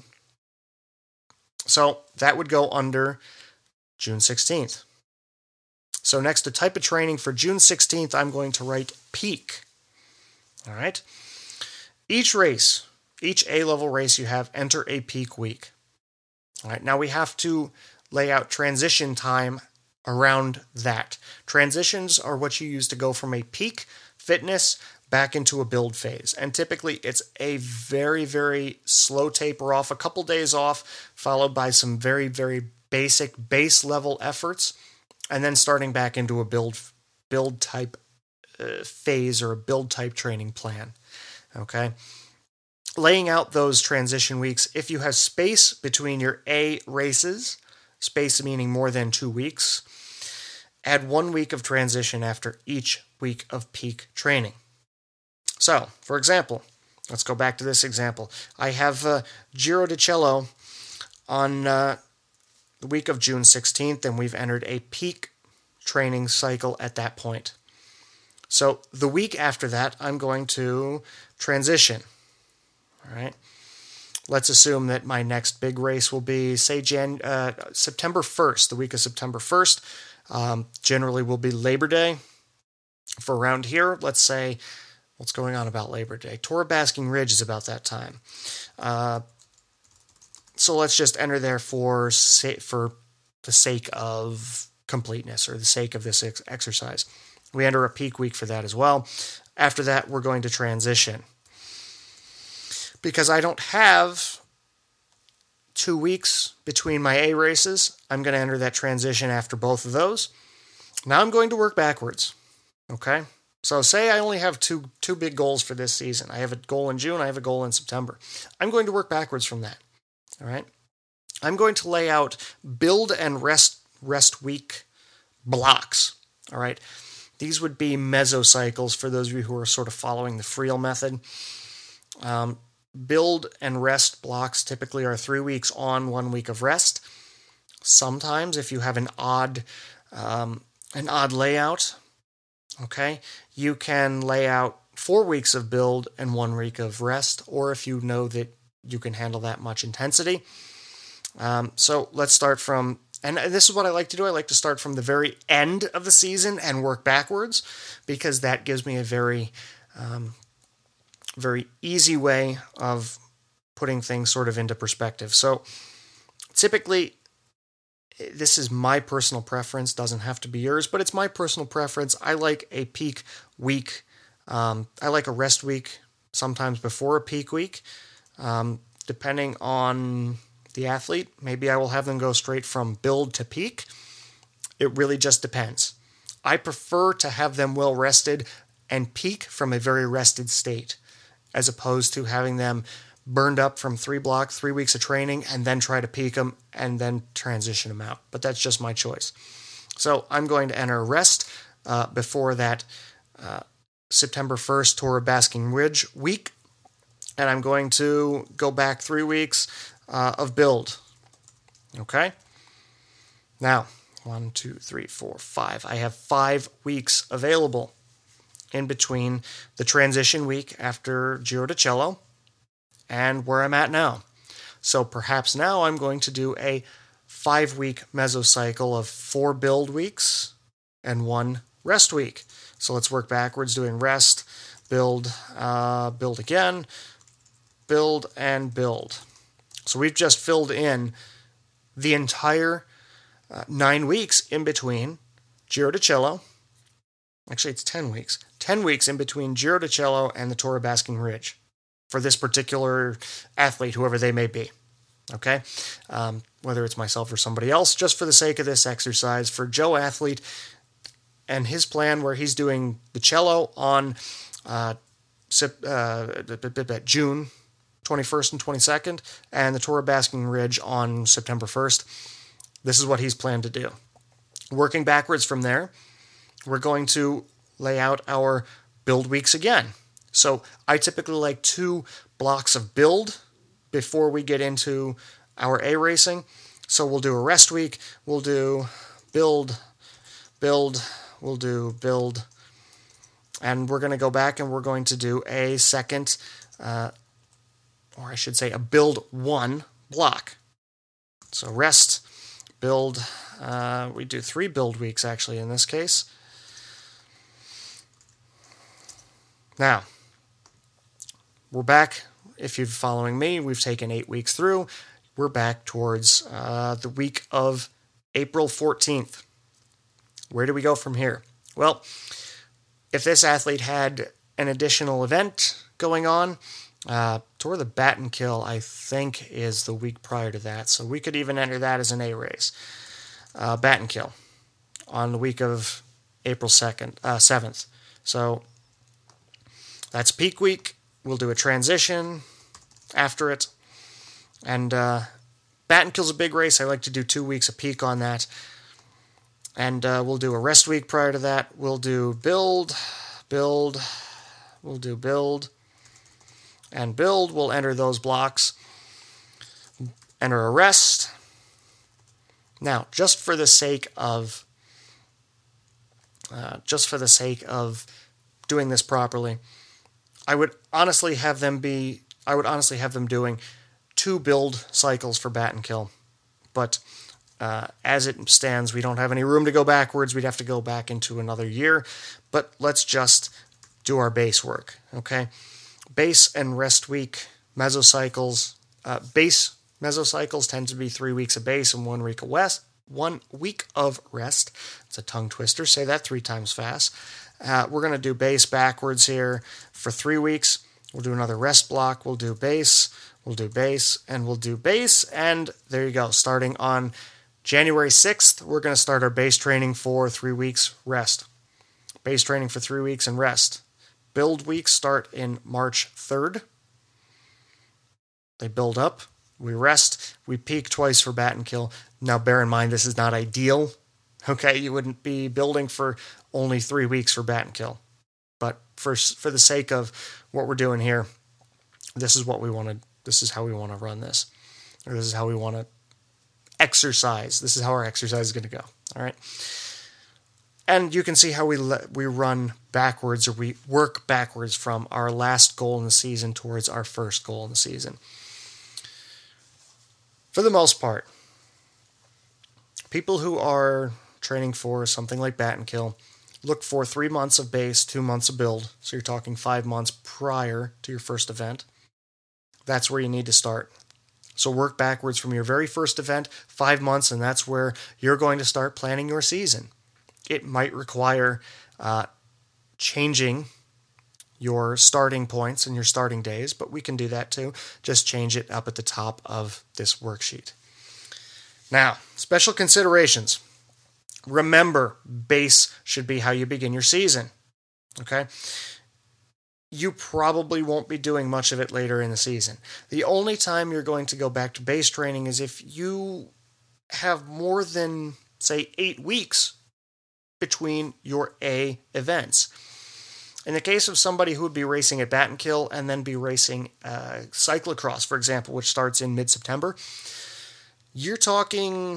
So that would go under June 16th. So next to type of training for June 16th, I'm going to write peak. All right? Each A-level race you have, enter a peak week. All right, now we have to lay out transition time around that. Transitions are what you use to go from a peak fitness back into a build phase. And typically it's a very, very slow taper off, a couple days off, followed by some very, very basic base level efforts, and then starting back into a build type phase or a build type training plan. Okay? Laying out those transition weeks, if you have space between your A races, space meaning more than 2 weeks, add 1 week of transition after each week of peak training. So, for example, let's go back to this example. I have Giro d'Cello on the the week of June 16th, and we've entered a peak training cycle at that point. So the week after that, I'm going to transition. All right. Let's assume that my next big race will be, say, September 1st, the week of September 1st. Generally will be Labor Day. For around here, let's say, what's going on about Labor Day? Tour of Basking Ridge is about that time. So let's just enter there for the sake of completeness or the sake of this exercise. We enter a peak week for that as well. After that, we're going to transition. Because I don't have 2 weeks between my A races, I'm going to enter that transition after both of those. Now I'm going to work backwards. Okay? So say I only have two big goals for this season. I have a goal in June, I have a goal in September. I'm going to work backwards from that. All right? I'm going to lay out build and rest week blocks. All right? These would be mesocycles for those of you who are sort of following the Friel method. Build and rest blocks typically are 3 weeks on, 1 week of rest. Sometimes, if you have an odd layout, okay, you can lay out 4 weeks of build and 1 week of rest, or if you know that you can handle that much intensity. So let's start from, and this is what I like to do. I like to start from the very end of the season and work backwards, because that gives me a very easy way of putting things sort of into perspective. So typically, this is my personal preference, doesn't have to be yours, but it's my personal preference. I like a peak week. I like a rest week sometimes before a peak week. Depending on the athlete, maybe I will have them go straight from build to peak. It really just depends. I prefer to have them well rested and peak from a very rested state, as opposed to having them burned up from 3 weeks of training and then try to peak them and then transition them out. But that's just my choice. So I'm going to enter rest before that September 1st Tour of Basking Ridge week. And I'm going to go back 3 weeks of build. Okay? Now, 1, 2, 3, 4, 5. I have 5 weeks available in between the transition week after Giro d'Cello and where I'm at now. So perhaps now I'm going to do a 5-week mesocycle of 4 build weeks and 1 rest week. So let's work backwards, doing rest, build, build again, build, and build. So we've just filled in the entire 9 weeks in between Giro d'Cello. Actually, it's 10 weeks. 10 weeks in between Giro d'Cello and the Tour of Basking Ridge for this particular athlete, whoever they may be. Okay? Whether it's myself or somebody else, just for the sake of this exercise, for Joe Athlete and his plan where he's doing the cello on June 21st and 22nd, and the Tour of Basking Ridge on September 1st. This is what he's planned to do. Working backwards from there, we're going to lay out our build weeks again. So I typically like 2 blocks of build before we get into our A racing. So we'll do a rest week, we'll do build, we'll do build, and we're going to go back and we're going to do a second, or I should say a build 1 block. So rest, build, we do 3 build weeks actually in this case. Now, we're back. If you're following me, we've taken 8 weeks through. We're back towards the week of April 14th. Where do we go from here? Well, if this athlete had an additional event going on, Tour of the Battenkill, I think, is the week prior to that. So we could even enter that as an A race. Battenkill on the week of April 7th. So that's peak week. We'll do a transition after it. And Battenkill's a big race. I like to do 2 weeks of peak on that. And we'll do a rest week prior to that. We'll do build. We'll do build. And build, we'll enter those blocks. Enter a rest. Now, just for the sake of doing this properly, I would honestly have them doing 2 build cycles for bat and kill. But as it stands, we don't have any room to go backwards. We'd have to go back into another year. But let's just do our base work, okay? Base and rest week mesocycles. Base mesocycles tend to be 3 weeks of base and 1 week of rest. 1 week of rest. It's a tongue twister. Say that 3 times fast. We're going to do base backwards here for 3 weeks. We'll do another rest block. We'll do base. We'll do base. And we'll do base. And there you go. Starting on January 6th, we're going to start our base training for 3 weeks rest. Base training for 3 weeks and rest. Build weeks start in March 3rd. They build up. We rest. We peak twice for bat and kill. Now, bear in mind, this is not ideal. Okay, you wouldn't be building for only 3 weeks for bat and kill. But for the sake of what we're doing here, this is how we want to run this. Or this is how we want to exercise. This is how our exercise is going to go. All right. And you can see how we run backwards, or we work backwards from our last goal in the season towards our first goal in the season. For the most part, people who are training for something like bat and kill look for 3 months of base, 2 months of build. So you're talking 5 months prior to your first event. That's where you need to start. So work backwards from your very first event, 5 months, and that's where you're going to start planning your season. It might require changing your starting points and your starting days, but we can do that too. Just change it up at the top of this worksheet. Now, special considerations. Remember, base should be how you begin your season. Okay? You probably won't be doing much of it later in the season. The only time you're going to go back to base training is if you have more than, say, 8 weeks between your A events. In the case of somebody who would be racing at bat and kill and then be racing cyclocross, for example, which starts in mid-September, you're talking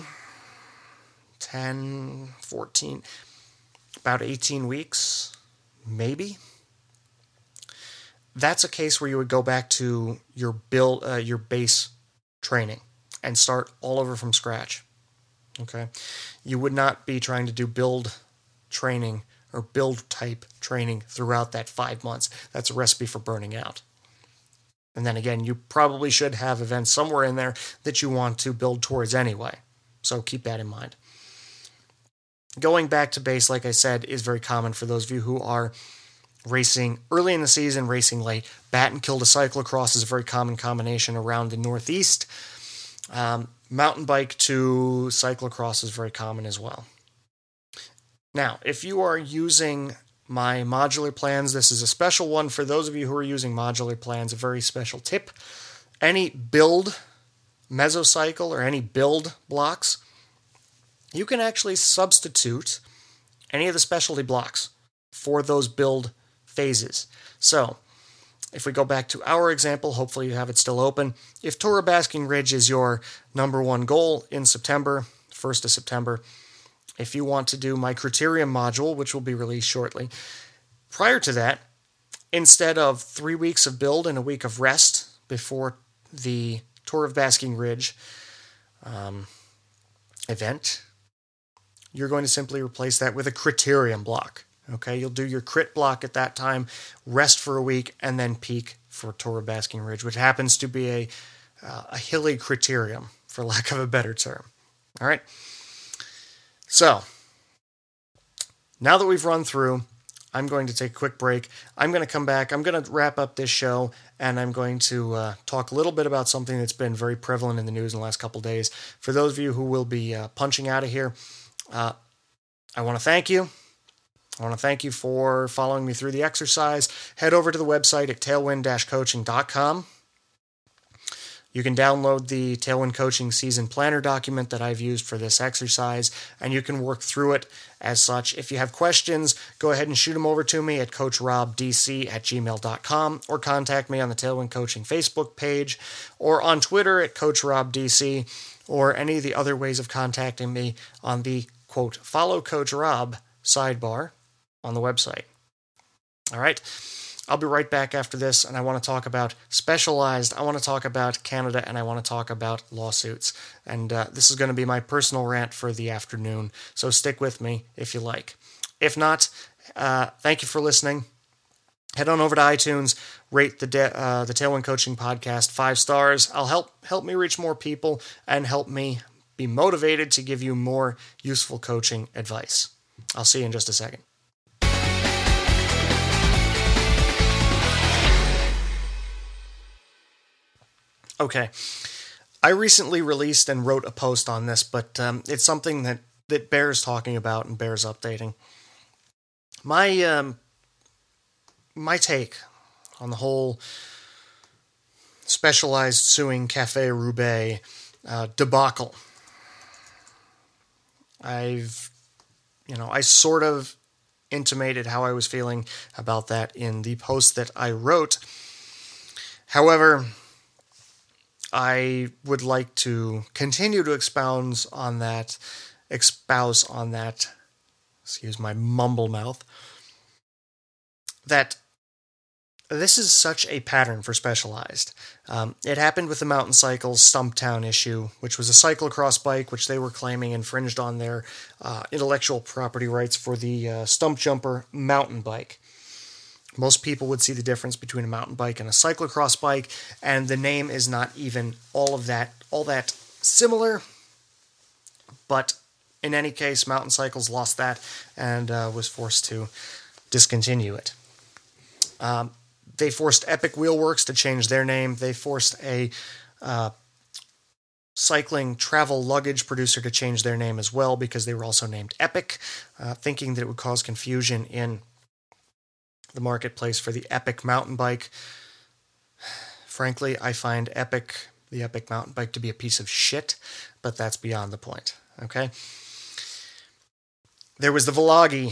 10, 14, about 18 weeks, maybe. That's a case where you would go back to your base training and start all over from scratch. Okay, you would not be trying to do build training or build type training throughout that 5 months. That's a recipe for burning out. And then again, you probably should have events somewhere in there that you want to build towards anyway. So keep that in mind. Going back to base, like I said, is very common for those of you who are racing early in the season, racing late. Bat and kill to cyclocross is a very common combination around the Northeast. Mountain bike to cyclocross is very common as well. Now, if you are using my modular plans, this is a special one for those of you who are using modular plans, a very special tip. Any build mesocycle or any build blocks, you can actually substitute any of the specialty blocks for those build phases. So, if we go back to our example, hopefully you have it still open. If Tour of Basking Ridge is your number one goal in September, 1st of September, if you want to do my Criterium module, which will be released shortly, prior to that, instead of 3 weeks of build and a week of rest before the Tour of Basking Ridge event, you're going to simply replace that with a Criterium block. Okay, you'll do your crit block at that time, rest for a week, and then peak for Tour of Basking Ridge, which happens to be a hilly criterium, for lack of a better term. All right. So, now that we've run through, I'm going to take a quick break. I'm going to come back. I'm going to wrap up this show, and I'm going to talk a little bit about something that's been very prevalent in the news in the last couple of days. For those of you who will be punching out of here, I want to thank you. I want to thank you for following me through the exercise. Head over to the website at tailwind-coaching.com. You can download the Tailwind Coaching Season Planner document that I've used for this exercise, and you can work through it as such. If you have questions, go ahead and shoot them over to me at coachrobdc@gmail.com, or contact me on the Tailwind Coaching Facebook page, or on Twitter at CoachRobDC, or any of the other ways of contacting me on the, quote, Follow Coach Rob sidebar on the website. All right. I'll be right back after this, and I want to talk about Specialized, I want to talk about Canada, and I want to talk about lawsuits. And this is going to be my personal rant for the afternoon, so stick with me if you like. If not, thank you for listening. Head on over to iTunes, rate the Tailwind Coaching Podcast 5 stars. I'll help me reach more people and help me be motivated to give you more useful coaching advice. I'll see you in just a second. Okay, I recently released and wrote a post on this, but it's something that bears talking about and bears updating. My take on the whole Specialized suing Café Roubaix debacle. I sort of intimated how I was feeling about that in the post that I wrote. However, I would like to continue to espouse on that, excuse my mumble mouth, that this is such a pattern for Specialized. It happened with the Mountain Cycles Stumptown issue, which was a cyclocross bike, which they were claiming infringed on their intellectual property rights for the Stump Jumper mountain bike. Most people would see the difference between a mountain bike and a cyclocross bike, and the name is not even all that similar. But in any case, Mountain Cycles lost that and was forced to discontinue it. They forced Epic Wheelworks to change their name. They forced a cycling travel luggage producer to change their name as well because they were also named Epic, thinking that it would cause confusion in the marketplace for the Epic mountain bike. Frankly, I find the Epic mountain bike to be a piece of shit, but that's beyond the point, okay? There was the Volagi,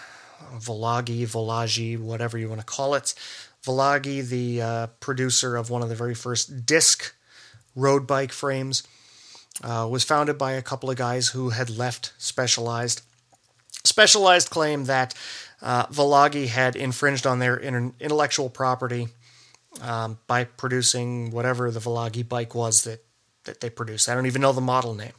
whatever you want to call it. Volagi, the producer of one of the very first disc road bike frames, was founded by a couple of guys who had left Specialized. Specialized claimed that Volagi had infringed on their intellectual property by producing whatever the Volagi bike was that they produced. I don't even know the model name.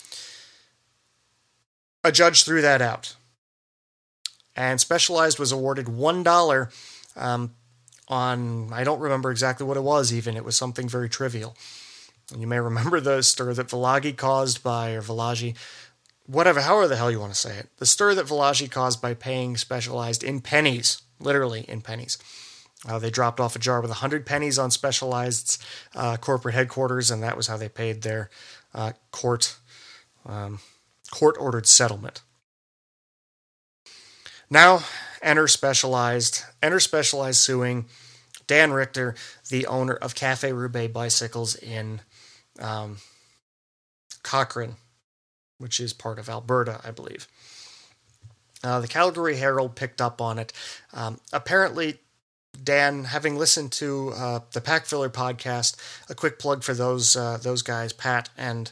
A judge threw that out. And Specialized was awarded $1 on, I don't remember exactly what it was even. It was something very trivial. And you may remember the stir that Volagi caused by, or Volagi, whatever, however the hell you want to say it. The stir that Volagi caused by paying Specialized in pennies, literally in pennies. They dropped off a jar with 100 pennies on Specialized's corporate headquarters, and that was how they paid their court-ordered settlement. Now, enter Specialized suing Dan Richter, the owner of Café Roubaix Bicycles in Cochrane, which is part of Alberta, I believe. The Calgary Herald picked up on it. Apparently, Dan, having listened to the Pack Filler podcast, a quick plug for those guys, Pat and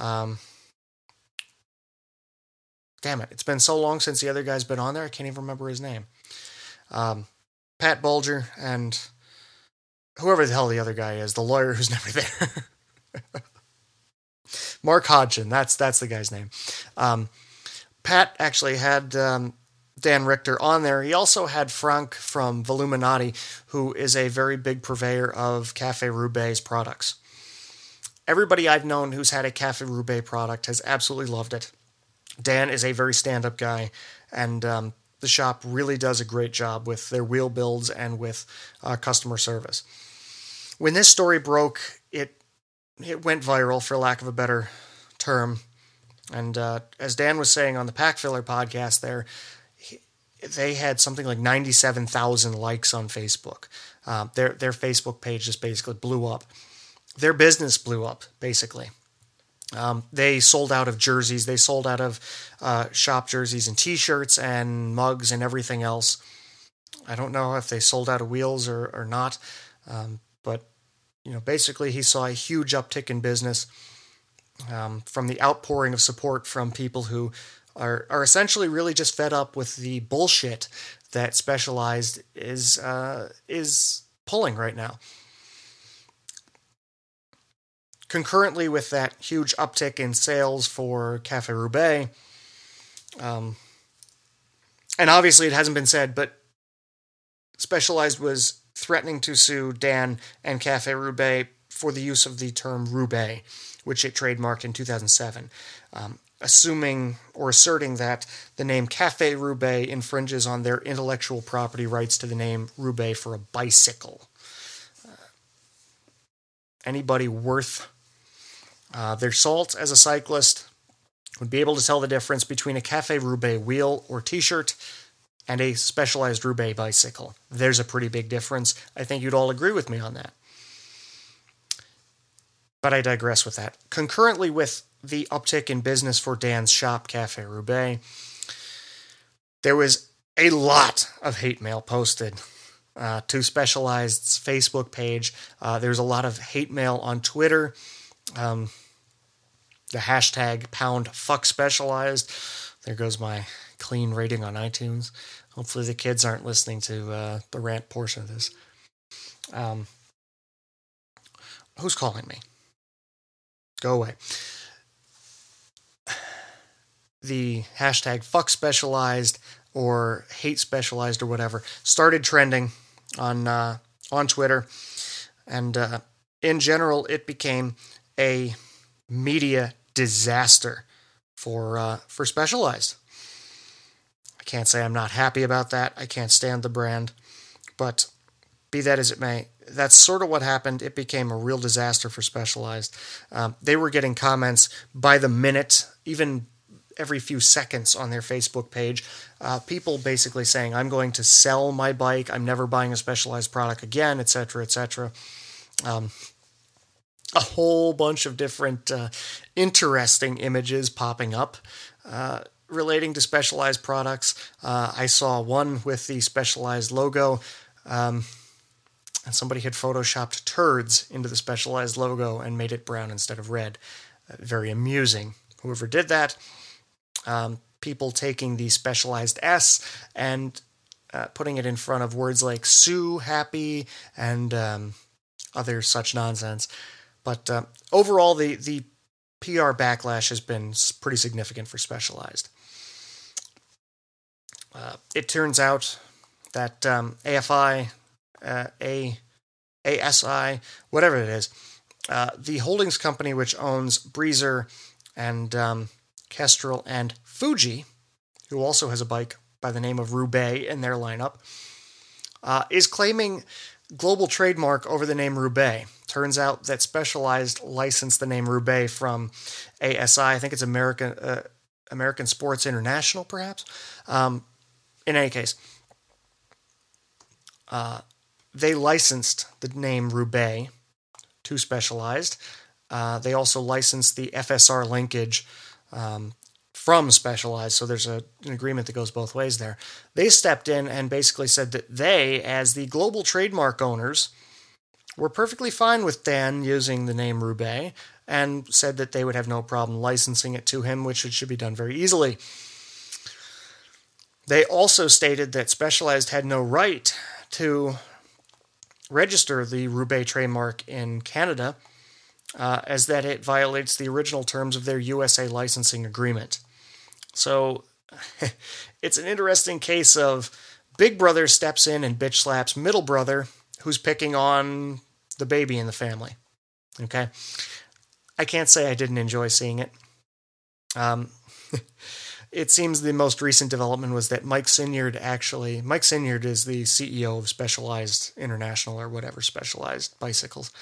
damn it, it's been so long since the other guy's been on there, I can't even remember his name. Pat Bulger and whoever the hell the other guy is, the lawyer who's never there. Mark Hodgson, that's the guy's name. Pat actually had Dan Richter on there. He also had Frank from Voluminati, who is a very big purveyor of Café Roubaix's products. Everybody I've known who's had a Café Roubaix product has absolutely loved it. Dan is a very stand-up guy, and the shop really does a great job with their wheel builds and with customer service. When this story broke, it went viral, for lack of a better term. And as Dan was saying on the Pack Filler podcast there, they had something like 97,000 likes on Facebook. Their Facebook page just basically blew up. Their business blew up, basically. They sold out of jerseys. They sold out of shop jerseys and T-shirts and mugs and everything else. I don't know if they sold out of wheels or not, but basically he saw a huge uptick in business. from the outpouring of support from people who are essentially really just fed up with the bullshit that Specialized is pulling right now. Concurrently with that huge uptick in sales for Cafe Roubaix, and obviously it hasn't been said, but Specialized was threatening to sue Dan and Cafe Roubaix for the use of the term Roubaix, which it trademarked in 2007, assuming or asserting that the name Cafe Roubaix infringes on their intellectual property rights to the name Roubaix for a bicycle. Anybody worth their salt as a cyclist would be able to tell the difference between a Cafe Roubaix wheel or t-shirt and a Specialized Roubaix bicycle. There's a pretty big difference. I think you'd all agree with me on that. But I digress with that. Concurrently with the uptick in business for Dan's shop, Cafe Roubaix, there was a lot of hate mail posted to Specialized's Facebook page. There's a lot of hate mail on Twitter. The hashtag #FuckSpecialized. There goes my clean rating on iTunes. Hopefully the kids aren't listening to the rant portion of this. Who's calling me? Go away. The hashtag #FuckSpecialized or hate Specialized or whatever started trending on Twitter, and in general, it became a media disaster for Specialized. I can't say I'm not happy about that. I can't stand the brand, but be that as it may, that's sort of what happened. It became a real disaster for Specialized. They were getting comments by the minute, even every few seconds on their Facebook page. People basically saying, I'm going to sell my bike. I'm never buying a Specialized product again, etc., etc. A whole bunch of different interesting images popping up relating to Specialized products. I saw one with the Specialized logo, and somebody had photoshopped turds into the Specialized logo and made it brown instead of red. Very amusing. Whoever did that, people taking the Specialized S and putting it in front of words like Sue, happy, and other such nonsense. But overall, the PR backlash has been pretty significant for Specialized. It turns out that AFI, ASI, whatever it is, the holdings company which owns Breezer and Kestrel and Fuji, who also has a bike by the name of Roubaix in their lineup, is claiming global trademark over the name Roubaix. Turns out that Specialized licensed the name Roubaix from ASI. I think it's American Sports International, perhaps. In any case, they licensed the name Roubaix to Specialized. They also licensed the FSR linkage from Specialized, so there's an agreement that goes both ways there. They stepped in and basically said that they, as the global trademark owners, were perfectly fine with Dan using the name Roubaix, and said that they would have no problem licensing it to him, which it should be done very easily. They also stated that Specialized had no right to register the Roubaix trademark in Canada, as that it violates the original terms of their USA licensing agreement. So it's an interesting case of Big Brother steps in and bitch slaps Middle Brother, who's picking on the baby in the family. Okay? I can't say I didn't enjoy seeing it. It seems the most recent development was that Mike Sinyard is the CEO of Specialized International or whatever, Specialized Bicycles,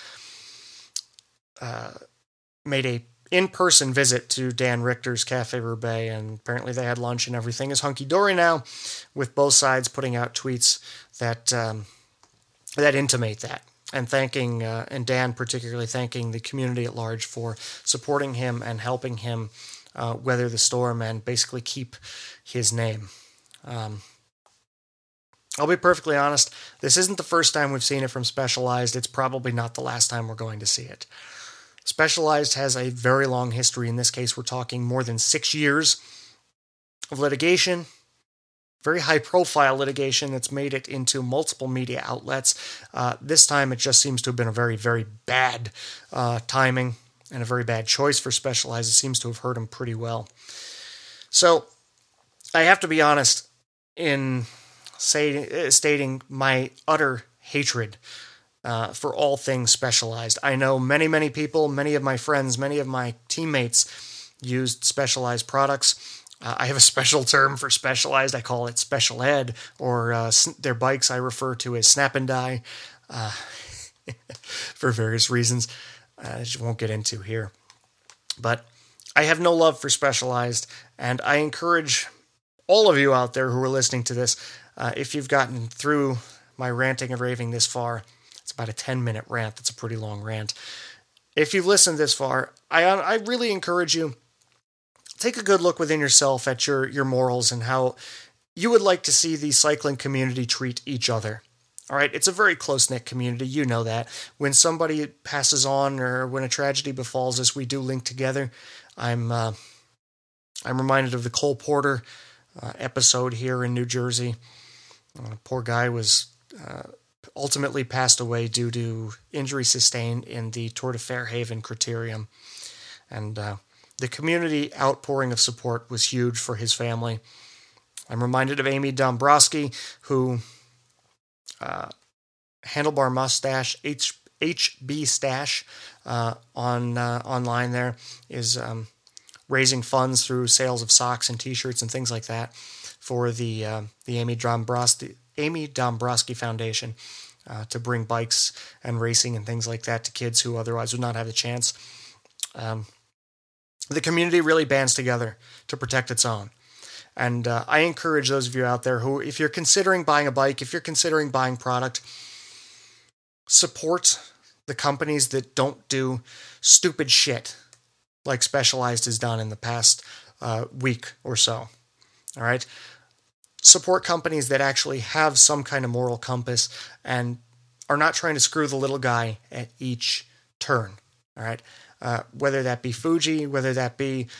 made a in-person visit to Dan Richter's Cafe Roubaix, and apparently they had lunch and everything is hunky-dory now, with both sides putting out tweets that intimate that, and thanking, and Dan particularly thanking the community at large for supporting him and helping him weather the storm and basically keep his name. I'll be perfectly honest, this isn't the first time we've seen it from Specialized. It's probably not the last time we're going to see it. Specialized has a very long history. In this case, we're talking more than 6 years of litigation, very high-profile litigation that's made it into multiple media outlets. This time, it just seems to have been a very, very bad timing and a very bad choice for Specialized. It seems to have hurt him pretty well. So, I have to be honest in stating my utter hatred for all things Specialized. I know many, many people, many of my friends, many of my teammates used Specialized products. I have a special term for Specialized. I call it Special Ed, or their bikes I refer to as Snap and Die for various reasons I just won't get into here. But I have no love for Specialized, and I encourage all of you out there who are listening to this, if you've gotten through my ranting and raving this far, it's about a 10-minute rant. That's a pretty long rant. If you've listened this far, I really encourage you, take a good look within yourself at your morals and how you would like to see the cycling community treat each other. All right, it's a very close-knit community. You know that. When somebody passes on or when a tragedy befalls us, we do link together. I'm reminded of the Cole Porter episode here in New Jersey. Poor guy was ultimately passed away due to injury sustained in the Tour de Fairhaven criterium. And the community outpouring of support was huge for his family. I'm reminded of Amy Dombrowski, who Handlebar Mustache, HB Stash online there, is raising funds through sales of socks and T-shirts and things like that for the Amy Dombrowski Foundation to bring bikes and racing and things like that to kids who otherwise would not have the chance. The community really bands together to protect its own. And I encourage those of you out there who, if you're considering buying a bike, if you're considering buying product, support the companies that don't do stupid shit like Specialized has done in the past week or so. All right? Support companies that actually have some kind of moral compass and are not trying to screw the little guy at each turn. All right? Whether that be Fuji, whether that be,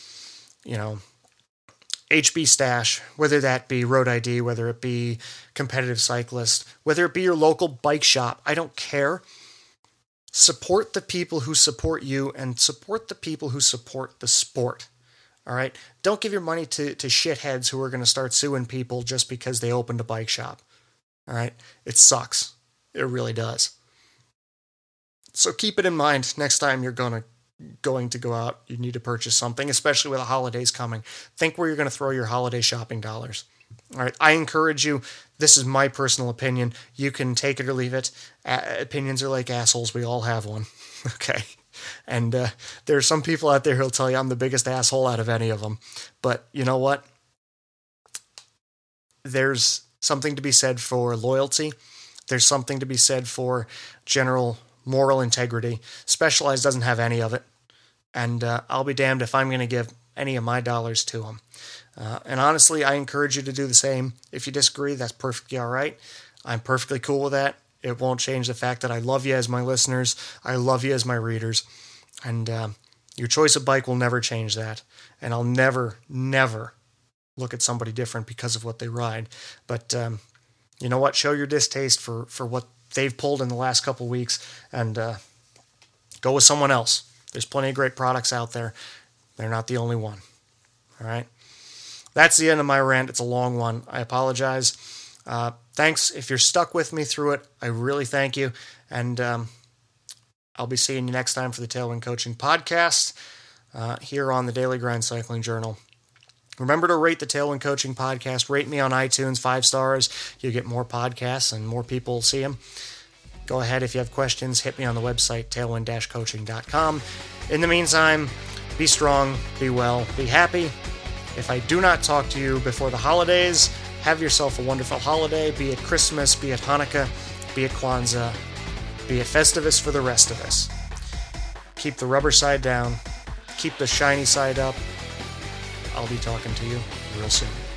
HB Stash, whether that be Road ID, whether it be Competitive Cyclist, whether it be your local bike shop, I don't care. Support the people who support you and support the people who support the sport. All right? Don't give your money to shitheads who are going to start suing people just because they opened a bike shop. All right? It sucks. It really does. So keep it in mind next time you're going to go out, you need to purchase something, especially with the holidays coming. Think where you're going to throw your holiday shopping dollars. All right, I encourage you. This is my personal opinion. You can take it or leave it. Opinions are like assholes. We all have one. Okay. And there are some people out there who'll tell you I'm the biggest asshole out of any of them. But you know what? There's something to be said for loyalty. There's something to be said for general moral integrity. Specialized doesn't have any of it. And I'll be damned if I'm going to give any of my dollars to them. And honestly, I encourage you to do the same. If you disagree, that's perfectly all right. I'm perfectly cool with that. It won't change the fact that I love you as my listeners. I love you as my readers. And your choice of bike will never change that. And I'll never, never look at somebody different because of what they ride. But you know what? Show your distaste for what they've pulled in the last couple weeks and go with someone else. There's plenty of great products out there. They're not the only one. All right? That's the end of my rant. It's a long one. I apologize. Thanks. If you're stuck with me through it, I really thank you. And I'll be seeing you next time for the Tailwind Coaching Podcast here on the Daily Grind Cycling Journal. Remember to rate the Tailwind Coaching Podcast. Rate me on iTunes, 5 stars. You get more podcasts and more people see them. Go ahead, if you have questions, hit me on the website, tailwind-coaching.com. In the meantime, be strong, be well, be happy. If I do not talk to you before the holidays, have yourself a wonderful holiday, be it Christmas, be it Hanukkah, be it Kwanzaa, be it Festivus for the rest of us. Keep the rubber side down, keep the shiny side up. I'll be talking to you real soon.